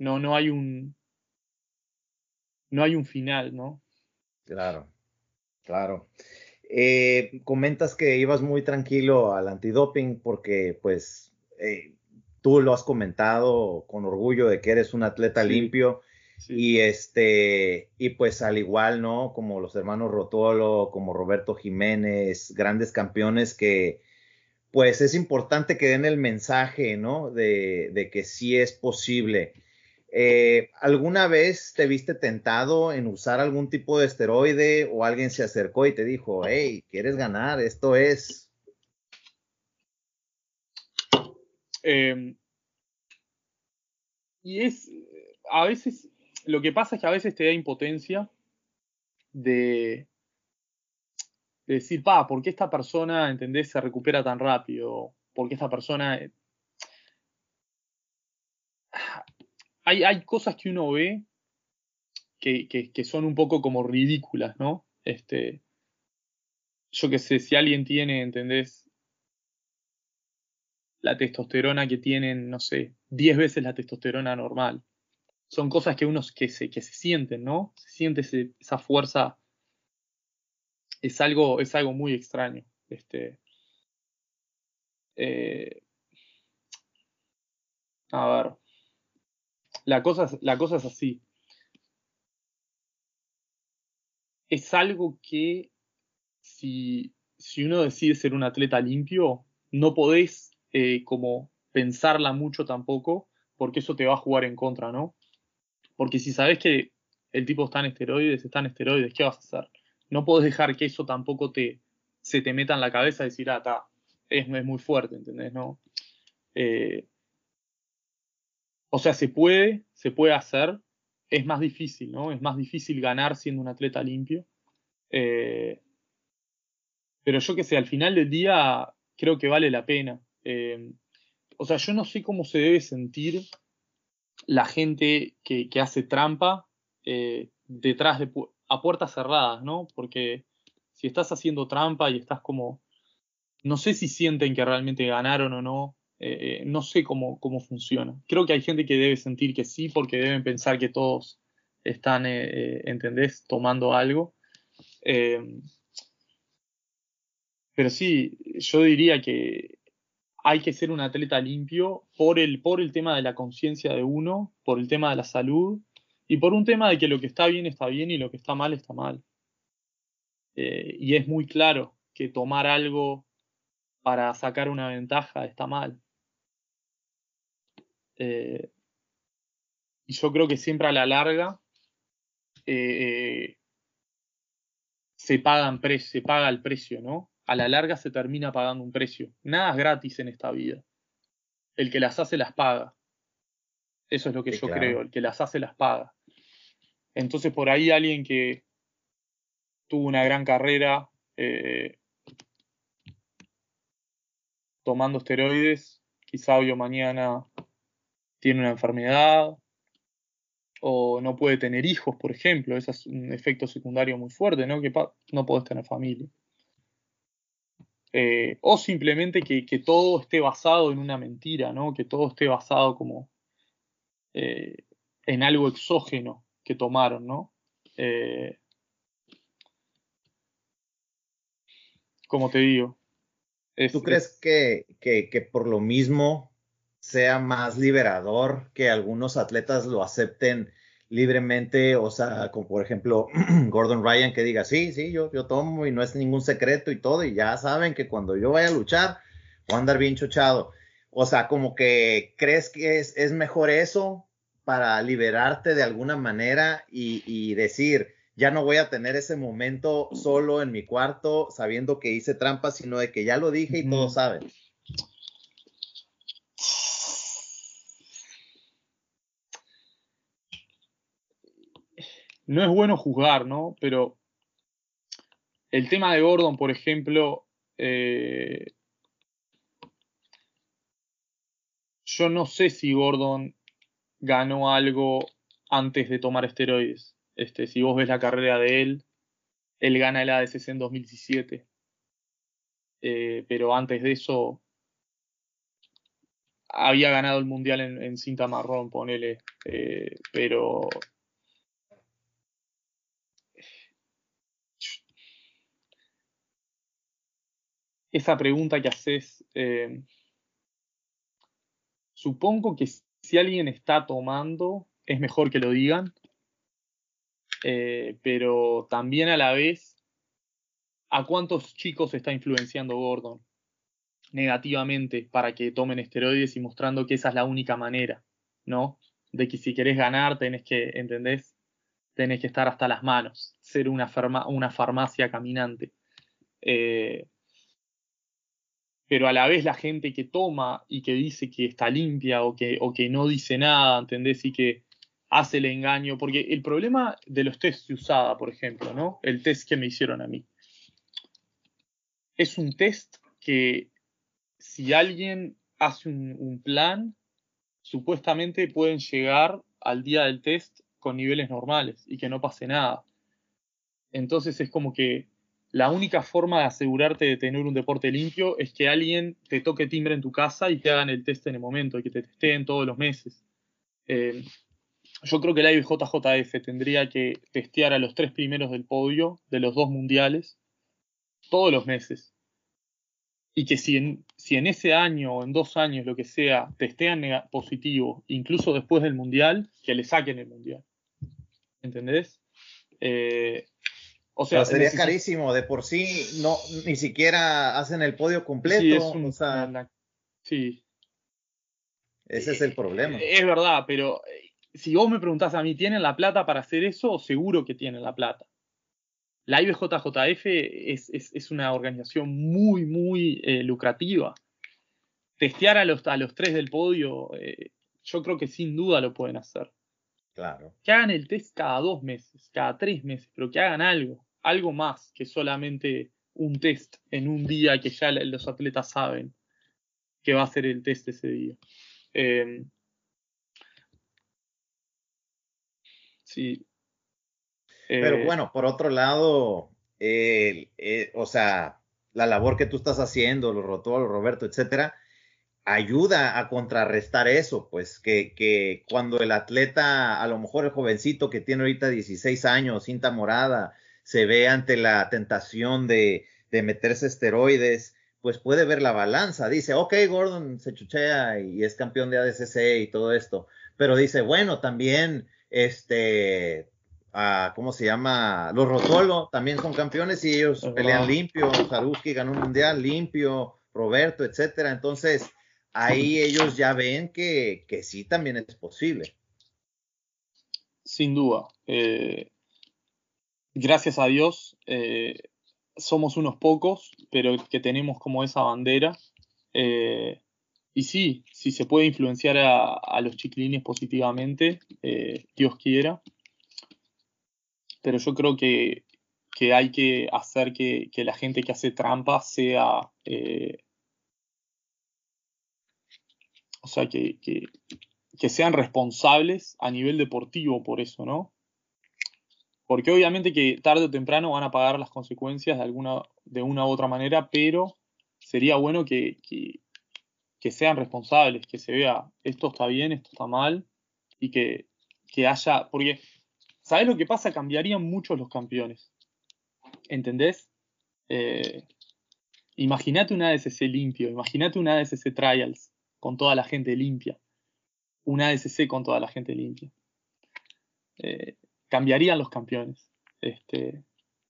no hay un final, ¿no? Claro, claro. Comentas que ibas muy tranquilo al antidoping porque pues tú lo has comentado con orgullo de que eres un atleta Sí, limpio sí. y pues al igual, ¿no? Como los hermanos Rotolo, como Roberto Jiménez, grandes campeones que pues es importante que den el mensaje, ¿no? De que sí es posible. ¿Alguna vez te viste tentado en usar algún tipo de esteroide o alguien se acercó y te dijo, hey, ¿quieres ganar? Esto es... Eh, y a veces, lo que pasa es que a veces te da impotencia de, de decir, ¿por qué esta persona, entendés, se recupera tan rápido? ¿Por qué esta persona... Hay cosas que uno ve que son un poco como ridículas, ¿no? Yo qué sé, si alguien tiene, ¿entendés? La testosterona que tienen, no sé, 10 veces la testosterona normal. Son cosas que uno que se sienten, ¿no? Se siente esa fuerza, es algo muy extraño. Eh, a ver, la cosa es así. Es algo que si uno decide ser un atleta limpio, no podés como pensarla mucho tampoco, porque eso te va a jugar en contra, ¿no? Porque si sabes que el tipo está en esteroides, ¿qué vas a hacer? No podés dejar que eso tampoco se te meta en la cabeza y decir, es muy fuerte, ¿entendés? ¿No? Eh, o sea, se puede hacer, es más difícil, ¿no? Es más difícil ganar siendo un atleta limpio. Eh, pero yo que sé, al final del día creo que vale la pena. O sea, yo no sé cómo se debe sentir la gente que hace trampa detrás a puertas cerradas, ¿no? Porque Si estás haciendo trampa y estás como, no sé si sienten que realmente ganaron o no, no sé cómo funciona. Creo que hay gente que debe sentir que sí, porque deben pensar que todos están, ¿entendés?, tomando algo. Eh, pero sí, yo diría que hay que ser un atleta limpio por el tema de la conciencia de uno, por el tema de la salud y por un tema de que lo que está bien y lo que está mal está mal. Y es muy claro que tomar algo para sacar una ventaja está mal. Eh, y yo creo que siempre a la larga eh, se paga el precio, ¿no? A la larga se termina pagando un precio. Nada es gratis en esta vida. El que las hace las paga. Eso es lo que Sí, yo creo. claro. El que las hace las paga. Entonces por ahí alguien que tuvo una gran carrera tomando esteroides, quizá hoy o mañana tiene una enfermedad o no puede tener hijos, por ejemplo. Ese es un efecto secundario muy fuerte, ¿no? Que no podés tener familia. O simplemente que todo esté basado en una mentira, ¿no? Que todo esté basado como eh, en algo exógeno que tomaron, ¿no? Eh, como te digo, ¿Tú crees es que por lo mismo sea más liberador que algunos atletas lo acepten libremente? O sea, como por ejemplo Gordon Ryan que diga, sí, sí, yo tomo y no es ningún secreto y todo, y ya saben que cuando yo vaya a luchar voy a andar bien chochado. O sea, como que crees que es mejor eso para liberarte de alguna manera y decir, ya no voy a tener ese momento solo en mi cuarto sabiendo que hice trampa, sino de que ya lo dije y todos mm, saben. no es bueno juzgar, ¿no? Pero el tema de Gordon, por ejemplo, yo no sé si Gordon ganó algo antes de tomar esteroides. Si vos ves la carrera de él gana el ADCC en 2017. Pero antes de eso había ganado el mundial en cinta marrón, ponele. Pero esa pregunta que haces, supongo que si alguien está tomando, es mejor que lo digan, pero también a la vez, ¿a cuántos chicos está influenciando Gordon negativamente para que tomen esteroides y mostrando que esa es la única manera, ¿no? De que si querés ganar tenés que, ¿entendés? Tenés que estar hasta las manos, ser una farmacia caminante. Eh, pero a la vez la gente que toma y que dice que está limpia o que no dice nada, ¿entendés? Y que hace el engaño, porque el problema de los test de USADA, por ejemplo, ¿no? El test que me hicieron a mí, es un test que si alguien hace un plan, supuestamente pueden llegar al día del test con niveles normales y que no pase nada. Entonces es como que la única forma de asegurarte de tener un deporte limpio es que alguien te toque timbre en tu casa y te hagan el test en el momento y que te testeen todos los meses. Eh, yo creo que la IBJJF tendría que testear a los 3 primeros del podio de los 2 mundiales todos los meses. Y que si en ese año o en 2 años, lo que sea, testean positivo, incluso después del mundial, que le saquen el mundial. ¿Entendés? Eh, o Pero sea, sería carísimo, de por sí no, ni siquiera hacen el podio sí, es completo, o un... sea, sí, ese es el problema. es verdad, pero si vos me preguntás a mí, ¿tienen la plata para hacer eso? Seguro que tienen la plata. La IBJJF es una organización muy, muy lucrativa. Testear a los 3 del podio, yo creo que sin duda lo pueden hacer. Claro. Que hagan el test cada 2 meses, cada 3 meses, pero que hagan algo más que solamente un test en un día que ya los atletas saben que va a ser el test ese día. Eh, sí, Pero eh, bueno, por otro lado, o sea, la labor que tú estás haciendo, los Rotolo, Roberto, etcétera, ayuda a contrarrestar eso, pues que cuando el atleta, a lo mejor el jovencito que tiene ahorita 16 años, cinta morada, se ve ante la tentación de meterse esteroides, pues puede ver la balanza. Dice, ok, Gordon se chuchea y es campeón de ADCC y todo esto, pero dice, bueno, también ¿cómo se llama? Los Rotolo también son campeones y ellos Es pelean verdad. limpio. Saruski ganó un mundial limpio, Roberto, etcétera. Entonces, ahí ellos ya ven que sí también es posible. Sin duda. Gracias a Dios, somos unos pocos, pero que tenemos como esa bandera. Eh, y sí, si se puede influenciar a los chiquilines positivamente, Dios quiera, pero yo creo que hay que hacer que la gente que hace trampa sea, o sea, que sean responsables a nivel deportivo por eso, ¿no? Porque obviamente que tarde o temprano van a pagar las consecuencias de una u otra manera, pero sería bueno que sean responsables, que se vea esto está bien, esto está mal, y que haya. Porque, ¿sabes lo que pasa? Cambiarían mucho los campeones. ¿Entendés? Eh, Imagínate una ADCC limpio, imagínate una ADCC Trials con toda la gente limpia, una ADCC con toda la gente limpia. Eh, Cambiarían los campeones. Este,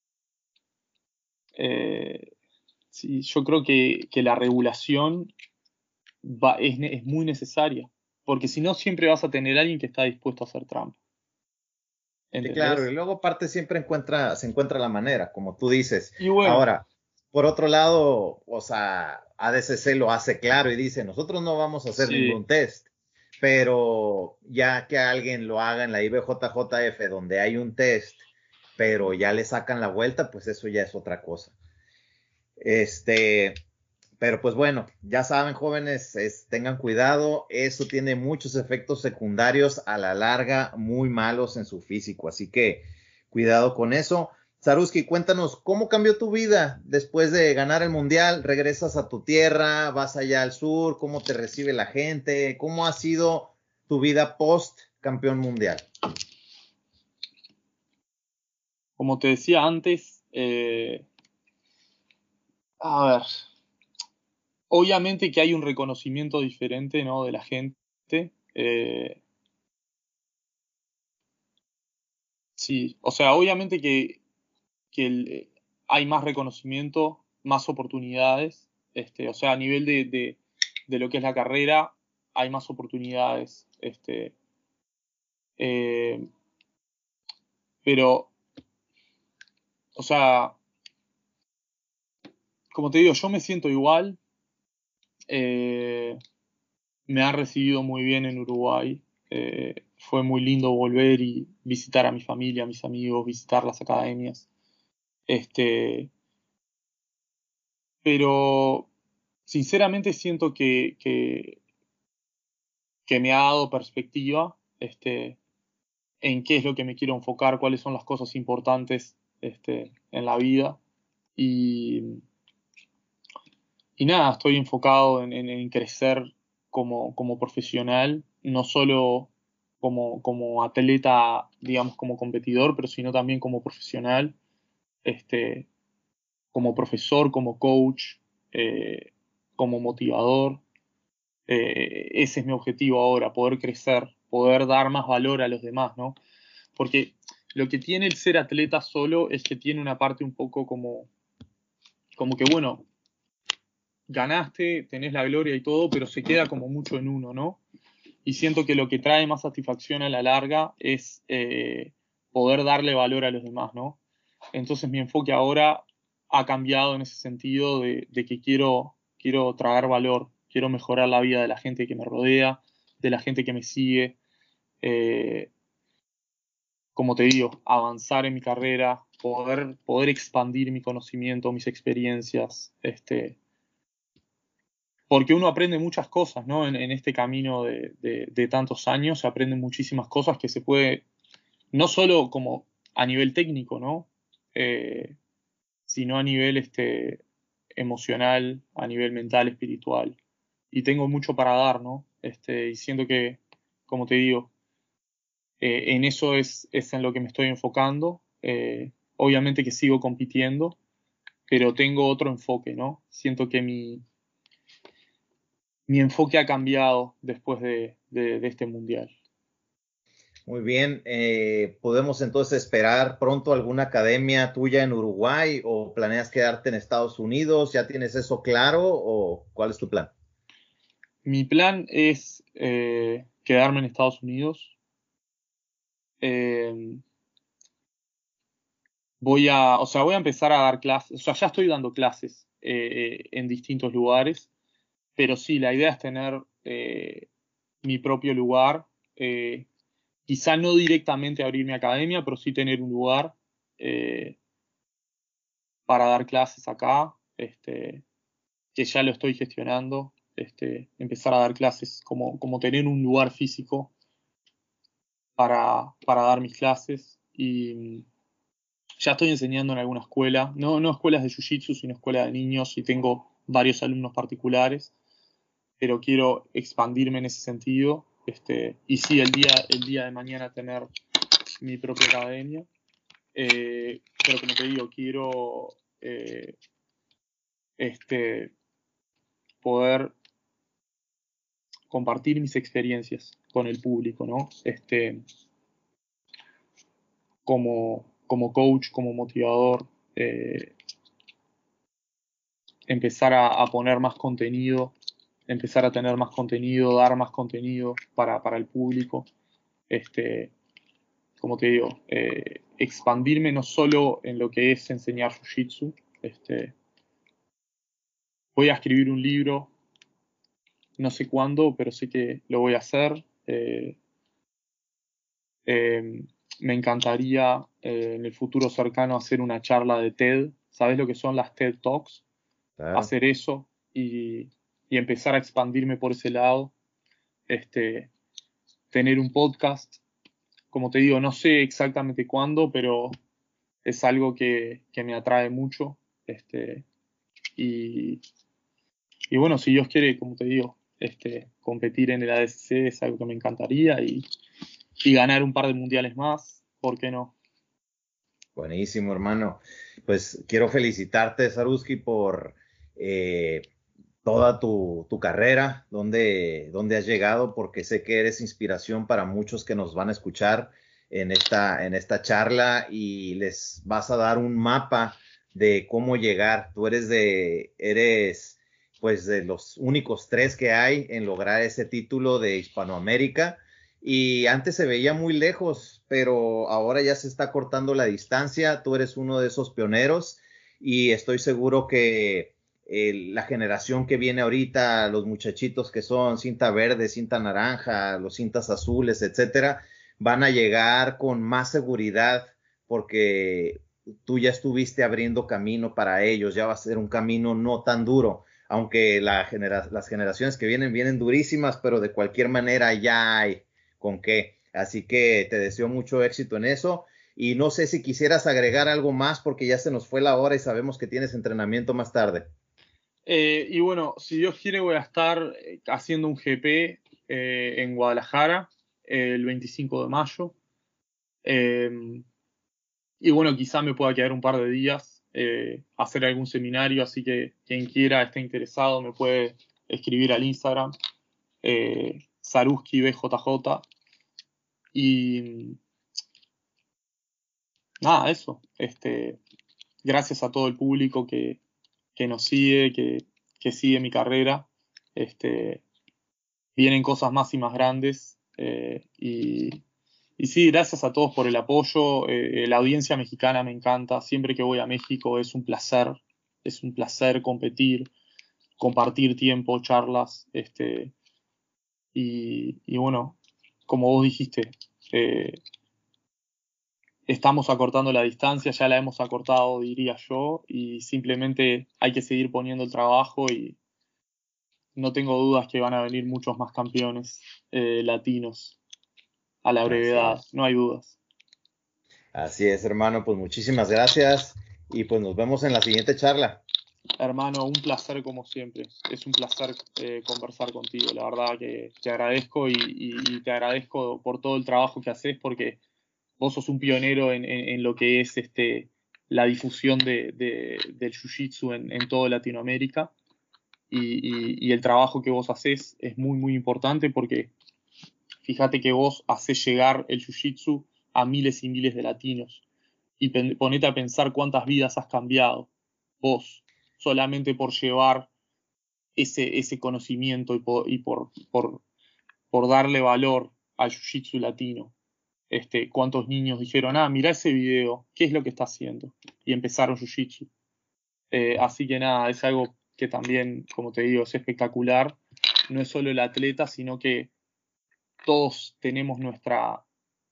eh, sí, yo creo que la regulación es muy necesaria, porque si no siempre vas a tener a alguien que está dispuesto a hacer trampa. Sí, claro, y ¿Entendés? luego aparte siempre se encuentra la manera, como tú dices. Y bueno, Ahora, por otro lado, o sea, ADCC lo hace claro y dice, nosotros no vamos a hacer sí, ningún test, pero ya que alguien lo haga en la IBJJF donde hay un test, pero ya le sacan la vuelta, pues eso ya es otra cosa. Este, pero pues bueno, ya saben, jóvenes, tengan cuidado, eso tiene muchos efectos secundarios a la larga muy malos en su físico, así que cuidado con eso. Saruski, cuéntanos, ¿cómo cambió tu vida después de ganar el mundial? ¿Regresas a tu tierra? ¿Vas allá al sur? ¿Cómo te recibe la gente? ¿Cómo ha sido tu vida post campeón mundial? como te decía antes, a ver, obviamente que hay un reconocimiento diferente, ¿no? De la gente. Eh, sí, o sea, obviamente que hay más reconocimiento, más oportunidades. O sea, a nivel de lo que es la carrera, hay más oportunidades. Eh, pero, o sea, como te digo, yo me siento igual. Eh, Me han recibido muy bien en Uruguay. Fue muy lindo volver y visitar a mi familia, a mis amigos, visitar las academias. Este, pero sinceramente siento que me ha dado perspectiva en qué es lo que me quiero enfocar, cuáles son las cosas importantes en la vida. Y, y nada, estoy enfocado en crecer como profesional, no solo como atleta, digamos, como competidor, pero sino también como profesional, este, como profesor, como coach, como motivador. Ese es mi objetivo ahora, poder crecer, poder dar más valor a los demás, ¿no? Porque lo que tiene el ser atleta solo es que tiene una parte un poco como que, bueno, ganaste, tenés la gloria y todo, pero se queda como mucho en uno, ¿no? Y siento que lo que trae más satisfacción a la larga es poder darle valor a los demás, ¿no? Entonces mi enfoque ahora ha cambiado en ese sentido de que quiero traer valor, quiero mejorar la vida de la gente que me rodea, de la gente que me sigue, eh, como te digo, avanzar en mi carrera, poder expandir mi conocimiento, mis experiencias, porque uno aprende muchas cosas, ¿no? En este camino de tantos años se aprenden muchísimas cosas que se puede, no solo como a nivel técnico, ¿no? sino a nivel emocional, a nivel mental, espiritual. Y tengo mucho para dar, ¿no? Y siento que, como te digo, en eso es en lo que me estoy enfocando. Obviamente que sigo compitiendo, pero tengo otro enfoque, ¿no? Siento que mi enfoque ha cambiado después de este mundial. Muy bien, ¿podemos entonces esperar pronto alguna academia tuya en Uruguay o planeas quedarte en Estados Unidos? ¿Ya tienes eso claro o cuál es tu plan? Mi plan es quedarme en Estados Unidos. Voy a empezar a dar clases, o sea, ya estoy dando clases en distintos lugares, pero sí, la idea es tener mi propio lugar. Quizá no directamente abrir mi academia, pero sí tener un lugar eh, para dar clases acá, que ya lo estoy gestionando. Empezar a dar clases, como tener un lugar físico para dar mis clases. Y ya estoy enseñando en alguna escuela, no escuelas de Jiu-Jitsu, sino escuelas de niños, y tengo varios alumnos particulares, pero quiero expandirme en ese sentido. Y sí, el día de mañana tener mi propia academia. Pero como te digo, quiero este, poder compartir mis experiencias con el público, ¿no? Como coach, como motivador, empezar a poner más contenido, empezar a tener más contenido, dar más contenido para el público. Como te digo, expandirme no solo en lo que es enseñar Jiu-Jitsu. Voy a escribir un libro, no sé cuándo, pero sé que lo voy a hacer. Eh, Me encantaría en el futuro cercano hacer una charla de TED. ¿Sabes lo que son las TED Talks? Claro. Hacer eso y empezar a expandirme por ese lado. Tener un podcast. Como te digo, no sé exactamente cuándo, pero es algo que me atrae mucho. Y, y bueno, si Dios quiere, como te digo, competir en el ADCC es algo que me encantaría y ganar un par de mundiales más, ¿por qué no? Buenísimo, hermano. Pues quiero felicitarte, Saruski, por eh, toda tu carrera, donde has llegado, porque sé que eres inspiración para muchos que nos van a escuchar en esta charla y les vas a dar un mapa de cómo llegar. Eres pues de los únicos tres que hay en lograr ese título de Hispanoamérica y antes se veía muy lejos, pero ahora ya se está cortando la distancia. Tú eres uno de esos pioneros y estoy seguro que la generación que viene ahorita, los muchachitos que son cinta verde, cinta naranja, los cintas azules, etcétera, van a llegar con más seguridad porque tú ya estuviste abriendo camino para ellos, ya va a ser un camino no tan duro, aunque las generaciones que vienen durísimas, pero de cualquier manera ya hay con qué. Así que te deseo mucho éxito en eso. Y no sé si quisieras agregar algo más porque ya se nos fue la hora y sabemos que tienes entrenamiento más tarde. Y bueno, si Dios quiere, voy a estar haciendo un GP en Guadalajara el 25 de mayo. Eh, y bueno, quizá me pueda quedar un par de días, hacer algún seminario, así que quien quiera, esté interesado, me puede escribir al Instagram, Saruski BJJ. Y nada, eso. Gracias a todo el público que nos sigue, que sigue mi carrera. Vienen cosas más y más grandes. Y sí, gracias a todos por el apoyo. La audiencia mexicana me encanta. Siempre que voy a México es un placer. Es un placer competir, compartir tiempo, charlas. Y bueno, como vos dijiste, estamos acortando la distancia, ya la hemos acortado, diría yo, y simplemente hay que seguir poniendo el trabajo y no tengo dudas que van a venir muchos más campeones latinos a la Así brevedad, es. no hay dudas. Así es, hermano. Pues muchísimas gracias y pues nos vemos en la siguiente charla. Hermano, un placer como siempre. Es un placer conversar contigo. La verdad que te agradezco y te agradezco por todo el trabajo que haces, porque vos sos un pionero en lo que es la difusión del Jiu-Jitsu en toda Latinoamérica. Y el trabajo que vos haces es muy, muy importante, porque fíjate que vos hacés llegar el Jiu-Jitsu a miles y miles de latinos. Y ponete a pensar cuántas vidas has cambiado vos, solamente por llevar ese conocimiento y por darle valor al Jiu-Jitsu latino. Cuántos niños dijeron, mirá ese video, ¿qué es lo que está haciendo? Y empezaron Jiu-Jitsu. Así que nada, es algo que también, como te digo, es espectacular. No es solo el atleta, sino que todos tenemos nuestro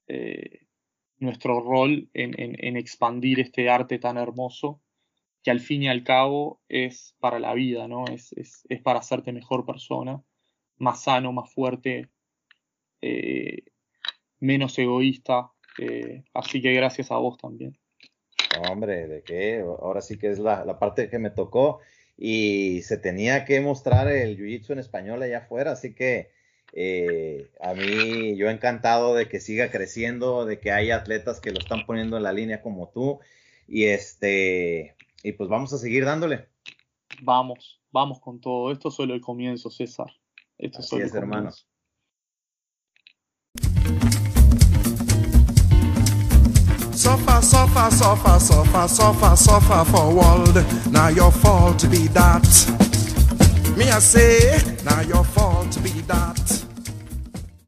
rol en expandir este arte tan hermoso, que al fin y al cabo es para la vida, ¿no? Es para hacerte mejor persona, más sano, más fuerte, menos egoísta. Así que gracias a vos también. No, hombre, ¿de qué? Ahora sí que es la parte que me tocó, y se tenía que mostrar el Jiu-Jitsu en español allá afuera, así que a mí yo encantado de que siga creciendo, de que haya atletas que lo están poniendo en la línea como tú, y y pues vamos a seguir dándole. Vamos con todo. Esto es solo el comienzo, César. Esto Así es, hermano. Suffer, suffer, suffer, suffer, suffer, suffer for world. Now your fault to be that. Me I say, now your fault to be that.